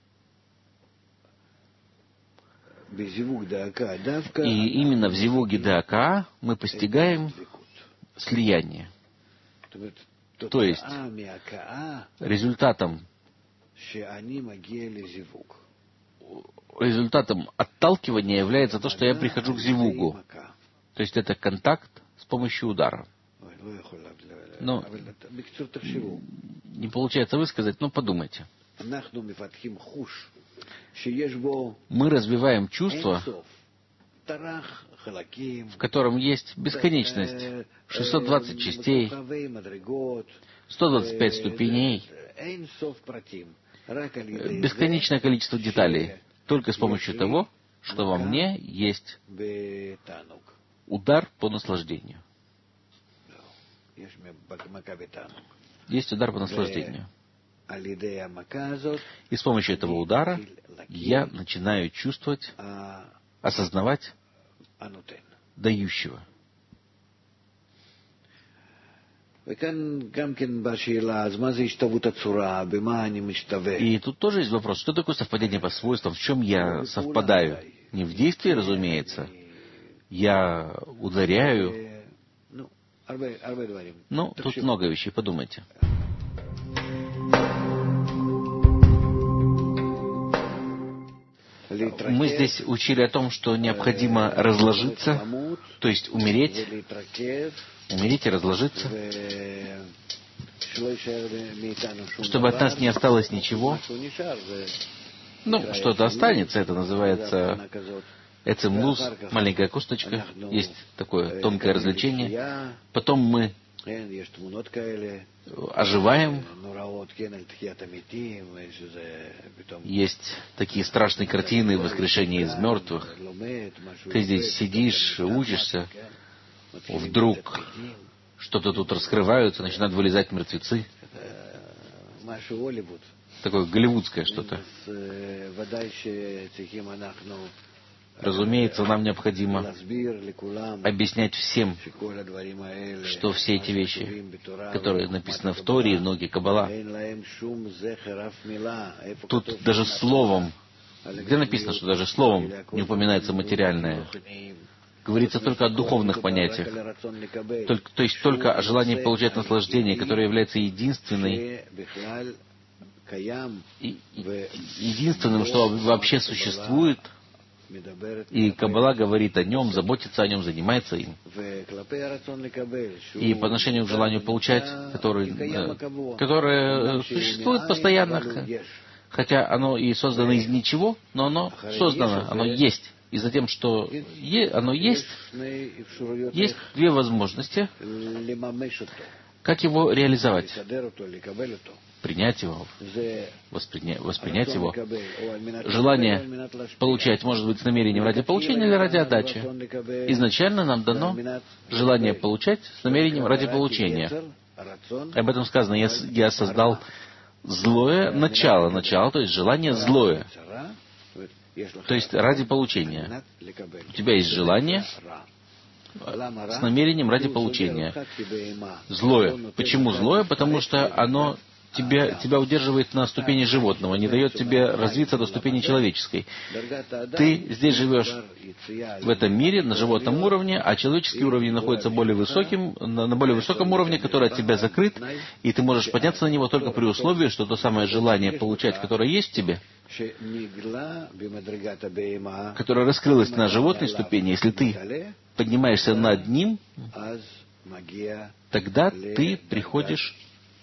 C: И именно в зивуге даакаа мы постигаем слияние. То есть результатом результатом отталкивания является то, что я прихожу к зивугу. То есть это контакт с помощью удара. Но не получается высказать, но подумайте. Мы развиваем чувство, в котором есть бесконечность, шестьсот двадцать частей, сто двадцать пять ступеней, бесконечное количество деталей, только с помощью того, что во мне есть удар по наслаждению. Есть удар по наслаждению. И с помощью этого удара я начинаю чувствовать, осознавать дающего. И тут тоже есть вопрос, что такое совпадение по свойствам, в чем я совпадаю? Не в действии, разумеется. Я ударяю. Ну, тут много вещей, подумайте. Мы здесь учили о том, что необходимо разложиться, то есть умереть, умереть и разложиться, чтобы от нас не осталось ничего. Ну, что-то останется, это называется эцемлуз, маленькая косточка, есть такое тонкое развлечение. Потом мы оживаем. Есть такие страшные картины воскрешения из мертвых. Ты здесь сидишь, учишься, вдруг что-то тут раскрываются, начинают вылезать мертвецы. Такое голливудское что-то. Разумеется, нам необходимо объяснять всем, что все эти вещи, которые написаны в Торе и в Ноге Каббала, тут даже словом, где написано, что даже словом не упоминается материальное, говорится только о духовных понятиях, только, то есть только о желании получать наслаждение, которое является единственной, и, единственным, что вообще существует. И Каббала говорит о нем, заботится о нем, занимается им. И по отношению к желанию получать, который, которое существует постоянно, хотя оно и создано из ничего, но оно создано, оно есть. И за тем, что оно есть, есть две возможности, как его реализовать. Принять его, восприня... воспринять его. Желание получать может быть с намерением ради получения или ради отдачи. Изначально нам дано желание получать с намерением ради получения. Об этом сказано, я, я создал злое начало, начало, то есть желание злое. То есть ради получения. У тебя есть желание с намерением ради получения. Злое. Почему злое? Потому что оно Тебя, тебя удерживает на ступени животного, не дает тебе развиться до ступени человеческой. Ты здесь живешь в этом мире на животном уровне, а человеческий уровень находится более высоким, на, на более высоком уровне, который от тебя закрыт, и ты можешь подняться на него только при условии, что то самое желание получать, которое есть в тебе, которое раскрылось на животной ступени, если ты поднимаешься над ним, тогда ты приходишь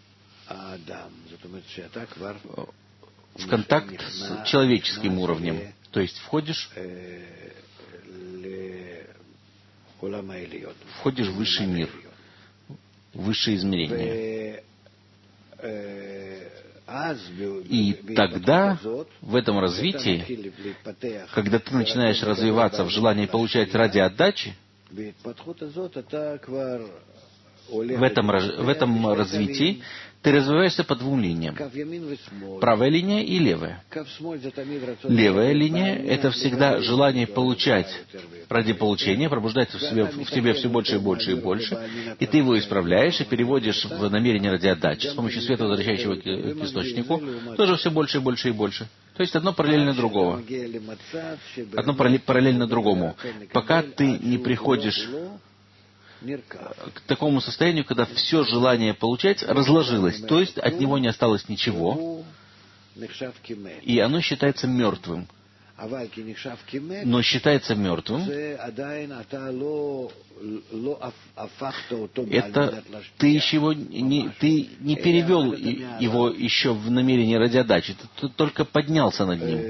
C: в контакт с человеческим уровнем. То есть входишь, входишь в высший мир, в высшее измерение. И тогда, в этом развитии, когда ты начинаешь развиваться в желании получать ради отдачи, в этом, в этом развитии ты развиваешься по двум линиям. Правая линия и левая. Левая линия — это всегда желание получать ради получения, пробуждается в, себе, в тебе все больше и больше и больше, и ты его исправляешь и переводишь в намерение ради отдачи с помощью света, возвращающего к, к источнику, тоже все больше и больше и больше. То есть одно параллельно другому. Одно параллельно другому. Пока ты не приходишь к такому состоянию, когда все желание получать разложилось, то есть от него не осталось ничего, и оно считается мертвым. но считается мертвым, это ты еще его не, ты не перевел его еще в намерение ради отдачи, ты только поднялся над ним.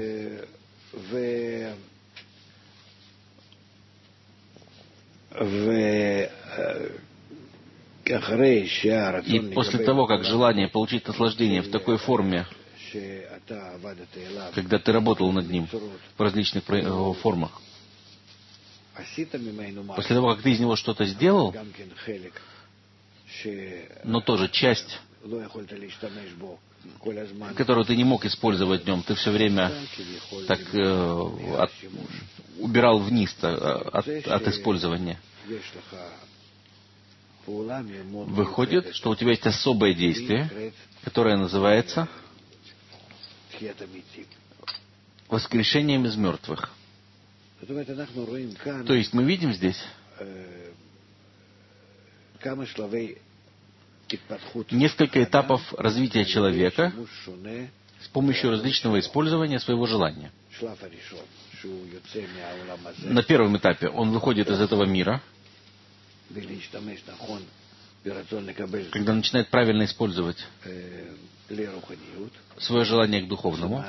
C: И после того, как желание получить наслаждение в такой форме, когда ты работал над ним в различных формах, после того, как ты из него что-то сделал, но тоже часть, которую ты не мог использовать днем, ты все время так э, от, убирал вниз от, от использования. Выходит, что у тебя есть особое действие, которое называется воскрешением из мертвых. То есть мы видим здесь несколько этапов развития человека с помощью различного использования своего желания. На первом этапе он выходит из этого мира, когда начинает правильно использовать свое желание к духовному,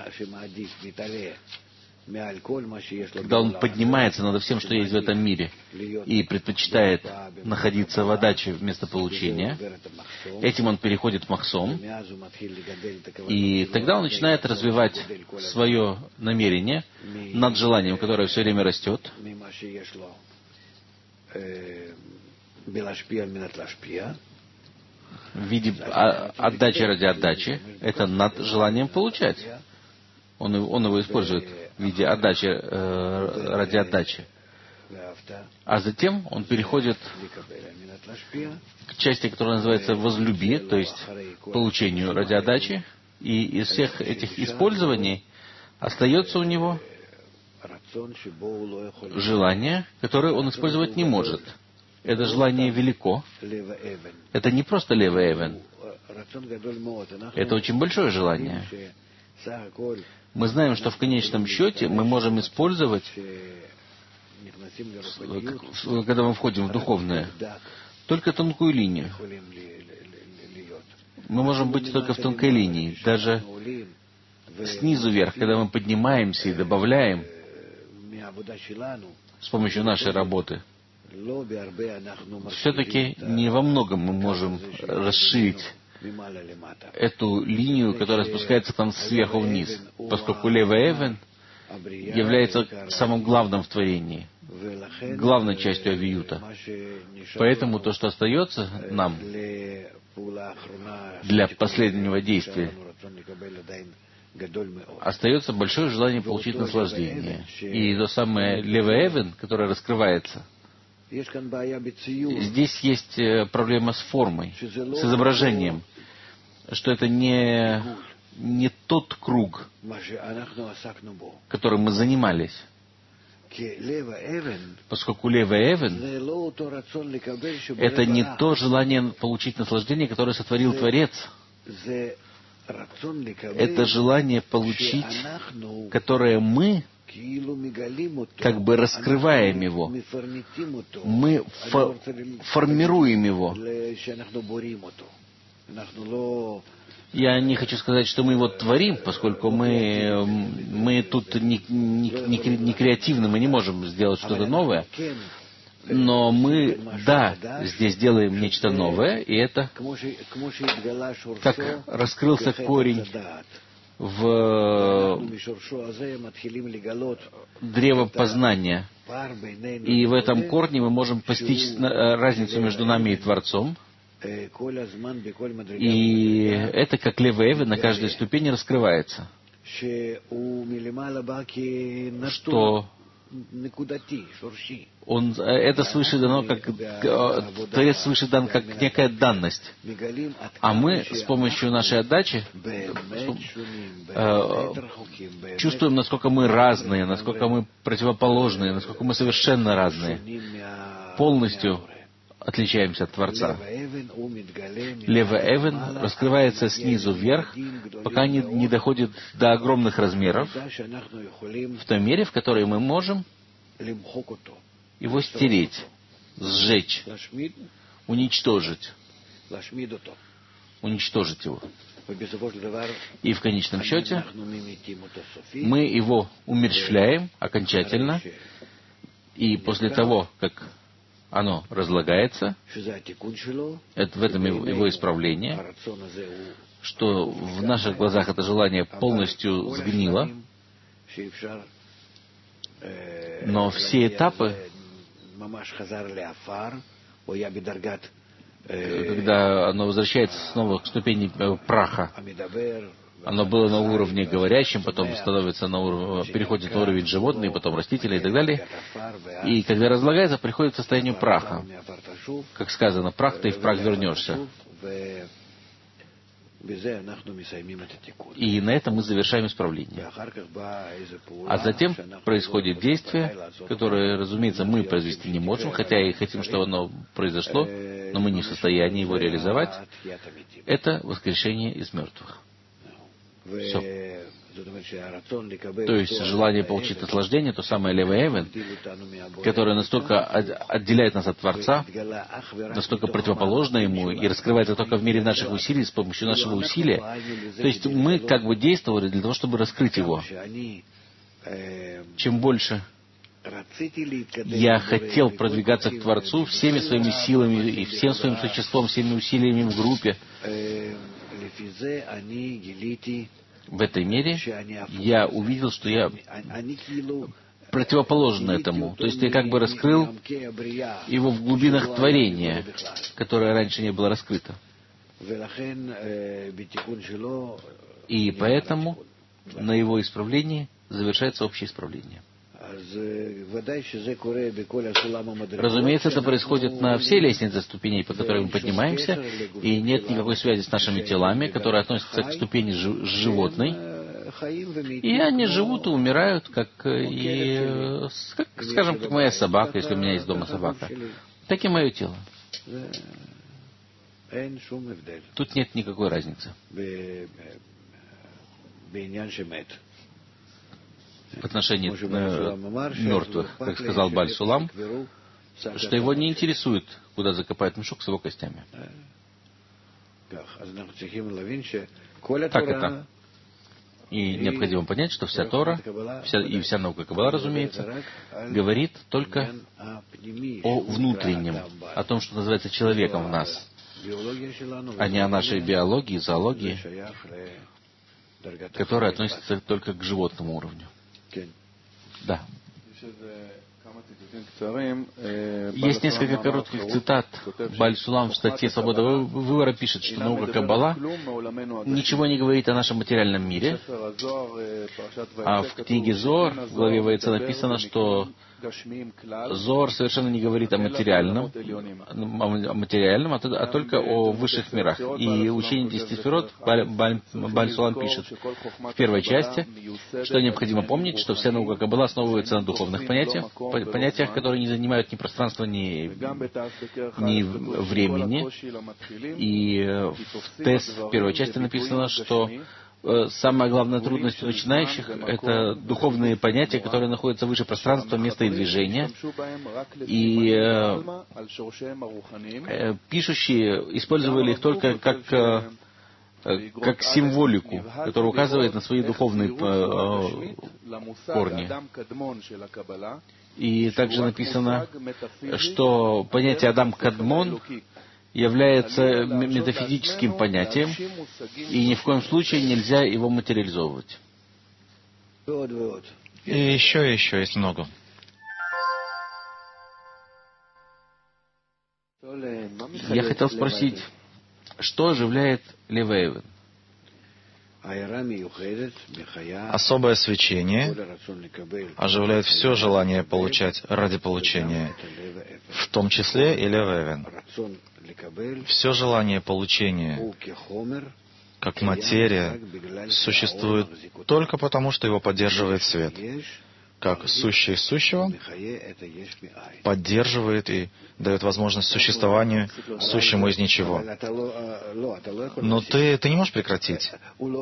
C: когда он поднимается над всем, что есть в этом мире, и предпочитает находиться в отдаче вместо получения, этим он переходит в махсом, и тогда он начинает развивать свое намерение над желанием, которое все время растет, в виде отдачи ради отдачи, это над желанием получать. Он, он его использует в виде отдачи э, ради отдачи. А затем он переходит к части, которая называется «возлюби», то есть получению ради отдачи, и из всех этих использований остается у него желание, которое он использовать не может. Это желание велико. Это не просто левый эвен. Это очень большое желание. Мы знаем, что в конечном счете мы можем использовать, когда мы входим в духовное, только тонкую линию. Мы можем быть только в тонкой линии. Даже снизу вверх, когда мы поднимаемся и добавляем с помощью нашей работы, все-таки не во многом мы можем расширить эту линию, которая спускается там сверху вниз, поскольку левый эвен является самым главным в творении, главной частью авиюта. Поэтому то, что остается нам для последнего действия, остается большое желание получить наслаждение. И то самое левый эвен, которое раскрывается, здесь есть проблема с формой, с изображением, что это не, не тот круг, которым мы занимались. Поскольку левый эвен — это не то желание получить наслаждение, которое сотворил Творец. Это желание получить, которое мы как бы раскрываем его, мы фо- формируем его. Я не хочу сказать, что мы его творим, поскольку мы, мы тут не, не, не, не креативны, мы не можем сделать что-то новое. Но мы, да, здесь делаем нечто новое, и это как раскрылся корень в древо познания. И в этом корне мы можем постичь разницу между нами и Творцом. И это как левый эвен на каждой ступени раскрывается. Что он, это свыше дано, как Творец свыше дан как некая данность. А мы с помощью нашей отдачи э, чувствуем, насколько мы разные, насколько мы противоположные, насколько мы совершенно разные, полностью отличаемся от Творца. Левый Эвен раскрывается снизу вверх, пока не, не доходит до огромных размеров, в той мере, в которой мы можем его стереть, сжечь, уничтожить, уничтожить его. И в конечном счете мы его умерщвляем окончательно, и после того, как оно разлагается, это, в этом его, его исправление, что в наших глазах это желание полностью сгнило, но все этапы, когда оно возвращается снова к ступени праха, оно было на уровне говорящем, потом становится на уровне, переходит на уровень животных, потом растительный и так далее. И когда разлагается, приходит к состоянию праха. Как сказано, прах, ты и в прах вернешься. И на этом мы завершаем исправление. А затем происходит действие, которое, разумеется, мы произвести не можем, хотя и хотим, чтобы оно произошло, но мы не в состоянии его реализовать. Это воскрешение из мертвых. Все. То есть желание получить наслаждение, то самое левый Эвен, которое настолько отделяет нас от Творца, настолько противоположно ему и раскрывается только в мире наших усилий, с помощью нашего усилия. То есть мы как бы действовали для того, чтобы раскрыть его. Чем больше я хотел продвигаться к Творцу всеми своими силами и всем своим существом, всеми усилиями в группе, в этой мере я увидел, что я противоположен этому. То есть я как бы раскрыл его в глубинах творения, которое раньше не было раскрыто. И поэтому на его исправлении завершается общее исправление. Разумеется, это происходит на всей лестнице ступеней, по которой мы поднимаемся, и нет никакой связи с нашими телами, которые относятся к ступени жи- животной. И они живут и умирают, как, и, как, скажем, как моя собака, если у меня есть дома собака. Так и мое тело. Тут нет никакой разницы. В отношении э, мертвых, как сказал Бааль Сулам, что его не интересует, куда закопают мешок с его костями. Так это. И необходимо понять, что вся Тора, вся, и вся наука Каббала, разумеется, говорит только о внутреннем, о том, что называется человеком в нас, а не о нашей биологии, зоологии, которая относится только к животному уровню. Да. Есть несколько коротких цитат. Бааль Сулам в статье «Свобода выбора» пишет, что наука Каббала ничего не говорит о нашем материальном мире, а в книге Зоар, в главе Ваэцэ, написано, что Зоар совершенно не говорит о материальном, о материальном, а только о высших мирах. И учение десяти сферот Бааль Сулам пишет в первой части, что необходимо помнить, что вся наука Каббала основывается на духовных понятиях, понятиях, которые не занимают ни пространства, ни, ни времени. И в Тес, в первой части написано, что самая главная трудность у начинающих — это духовные понятия, которые находятся выше пространства, места и движения. И э, э, пишущие использовали их только как, э, как символику, которая указывает на свои духовные э, корни. И также написано, что понятие Адам Кадмон является метафизическим понятием, и ни в коем случае нельзя его материализовывать.
D: И еще, и еще есть много.
C: Я хотел спросить, что оживляет левый Эвен?
D: Особое свечение оживляет все желание получать ради получения, в том числе и левый Эвен. Все желание получения, как материя, существует только потому, что его поддерживает свет. как сущее из сущего, поддерживает и дает возможность существованию сущему из ничего. Но ты, ты не можешь прекратить,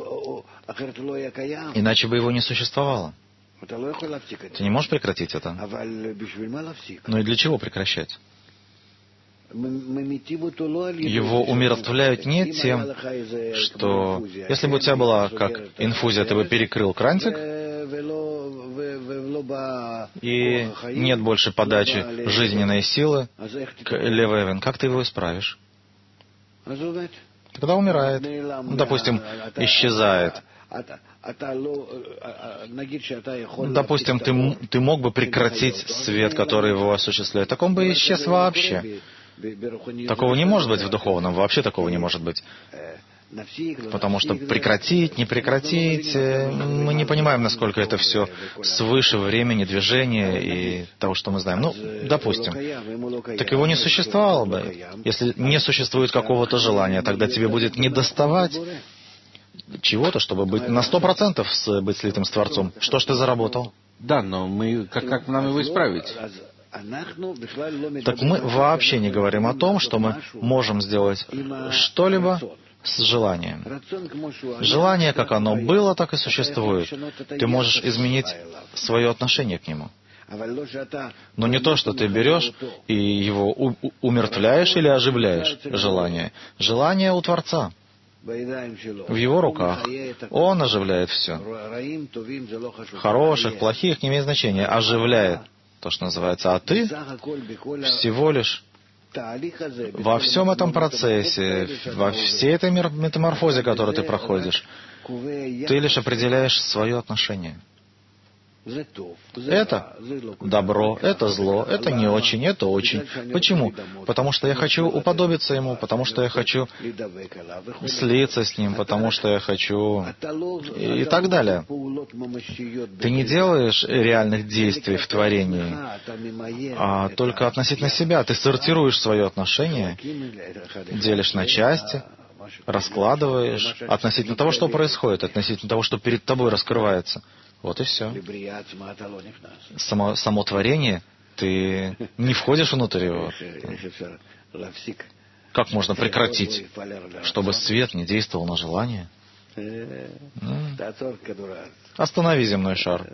D: иначе бы его не существовало. Ты не можешь прекратить это. Но и для чего прекращать? Его умиротворяют не тем, что если бы у тебя была как инфузия, ты бы перекрыл крантик, и нет больше подачи жизненной силы к левевен, как ты его исправишь? Тогда умирает. Ну, допустим, исчезает. Допустим, ты, ты мог бы прекратить свет, который его осуществляет. Так он бы исчез вообще. Такого не может быть в духовном, вообще такого не может быть. Потому что прекратить, не прекратить, мы не понимаем, насколько это все свыше времени, движения и того, что мы знаем. Ну, допустим, так его не существовало бы. Если не существует какого-то желания, тогда тебе будет недоставать чего-то, чтобы быть на сто процентов быть слитым с Творцом. Что ж ты заработал?
C: Да, но мы как, как нам его исправить?
D: Так мы вообще не говорим о том, что мы можем сделать что-либо с желанием. Желание, как оно было, так и существует. Ты можешь изменить свое отношение к нему. Но не то, что ты берешь и его умертвляешь или оживляешь желание. Желание у Творца. В его руках. Он оживляет все. Хороших, плохих, не имеет значения. Оживляет. То, что называется. А ты всего лишь во всем этом процессе, во всей этой метаморфозе, которую ты проходишь, ты лишь определяешь свое отношение. Это добро, это зло, это не очень, это очень. Почему? Потому что я хочу уподобиться ему, потому что я хочу слиться с ним, потому что я хочу... и так далее. Ты не делаешь реальных действий в творении, а только относительно себя. Ты сортируешь свое отношение, делишь на части, раскладываешь относительно того, что происходит, относительно того, что перед тобой раскрывается. Вот и все. Само, само творение, ты не входишь внутрь его. Как можно прекратить, чтобы свет не действовал на желание? Останови земной шар.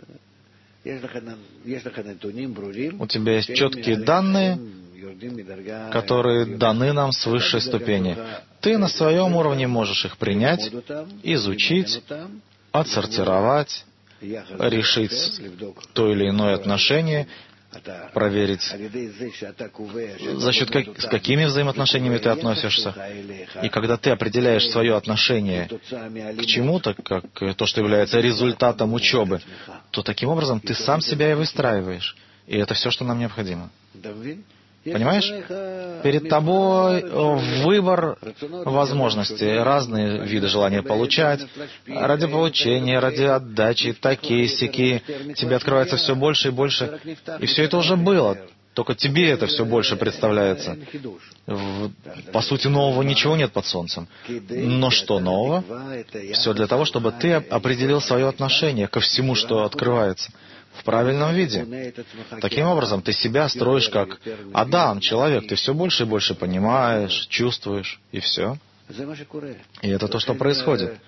D: У тебя есть четкие данные, которые даны нам с высшей ступени. Ты на своем уровне можешь их принять, изучить, отсортировать, решить то или иное отношение, проверить, за счет как, с какими взаимоотношениями ты относишься. И когда ты определяешь свое отношение к чему-то, как то, что является результатом учебы, то таким образом ты сам себя и выстраиваешь. И это все, что нам необходимо. Понимаешь? Перед тобой выбор возможностей, разные виды желания получать, ради получения, ради отдачи, такие-сяки. Тебе открывается все больше и больше. И все это уже было. Только тебе это все больше представляется. По сути, нового ничего нет под солнцем. Но что нового? Все для того, чтобы ты определил свое отношение ко всему, что открывается. В правильном виде. Таким образом, ты себя строишь как Адам, человек. Ты все больше и больше понимаешь, чувствуешь, и все. И это то, что происходит.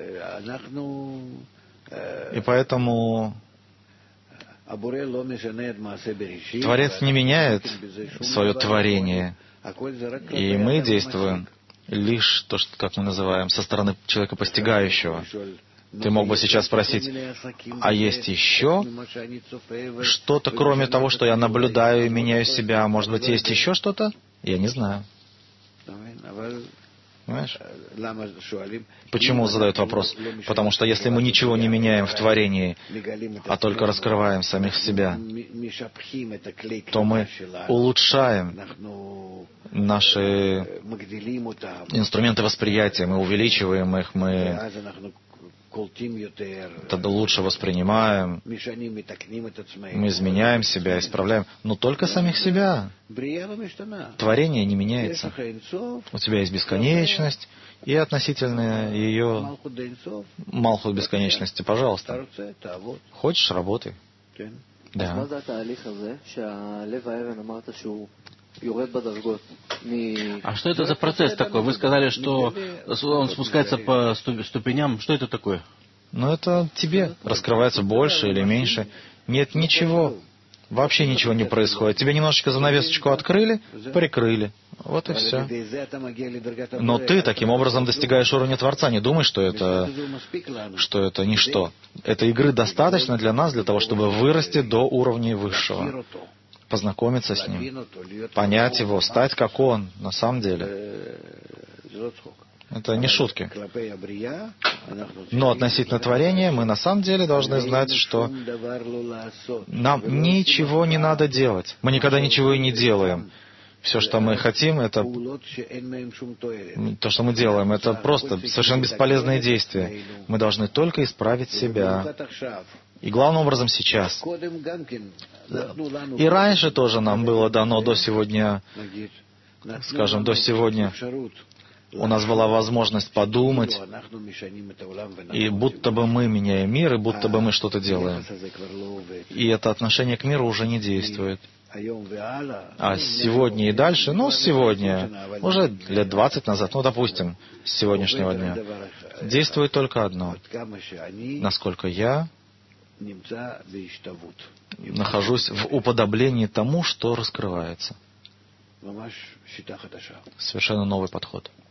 D: И поэтому Творец не меняет свое творение. И мы действуем лишь то, что, как мы называем, со стороны человека постигающего. Ты мог бы сейчас спросить, а есть еще что-то, кроме того, что я наблюдаю и меняю себя? Может быть, есть еще что-то? Я не знаю. Понимаешь? Почему задают вопрос? Потому что если мы ничего не меняем в творении, а только раскрываем самих себя, то мы улучшаем наши инструменты восприятия, мы увеличиваем их, мы тогда лучше воспринимаем, мы изменяем себя, исправляем, но только самих себя. Творение не меняется. У тебя есть бесконечность, и относительно ее Малхут бесконечности, пожалуйста. Хочешь — работай.
C: Да. А что это за процесс такой? Вы сказали, что он спускается по ступеням. Что это такое?
D: Но это тебе раскрывается больше или меньше. Нет ничего. Вообще ничего не происходит. Тебе немножечко занавесочку открыли, прикрыли. Вот и все. Но ты таким образом достигаешь уровня Творца. Не думай, что это, что это ничто. Этой игры достаточно для нас, для того, чтобы вырасти до уровня Высшего. Познакомиться с Ним. Понять Его, стать как Он на самом деле. Это не шутки. Но относительно творения мы на самом деле должны знать, что нам ничего не надо делать. Мы никогда ничего и не делаем. Все, что мы хотим, это то, что мы делаем, это просто совершенно бесполезные действия. Мы должны только исправить себя. И главным образом сейчас. И раньше тоже нам было дано до сегодня, скажем, до сегодня, у нас была возможность подумать, и будто бы мы меняем мир, и будто бы мы что-то делаем. И это отношение к миру уже не действует. А сегодня и дальше, ну, сегодня, уже лет двадцать назад, ну, допустим, с сегодняшнего дня, действует только одно. Насколько я нахожусь в уподоблении тому, что раскрывается. Совершенно новый подход.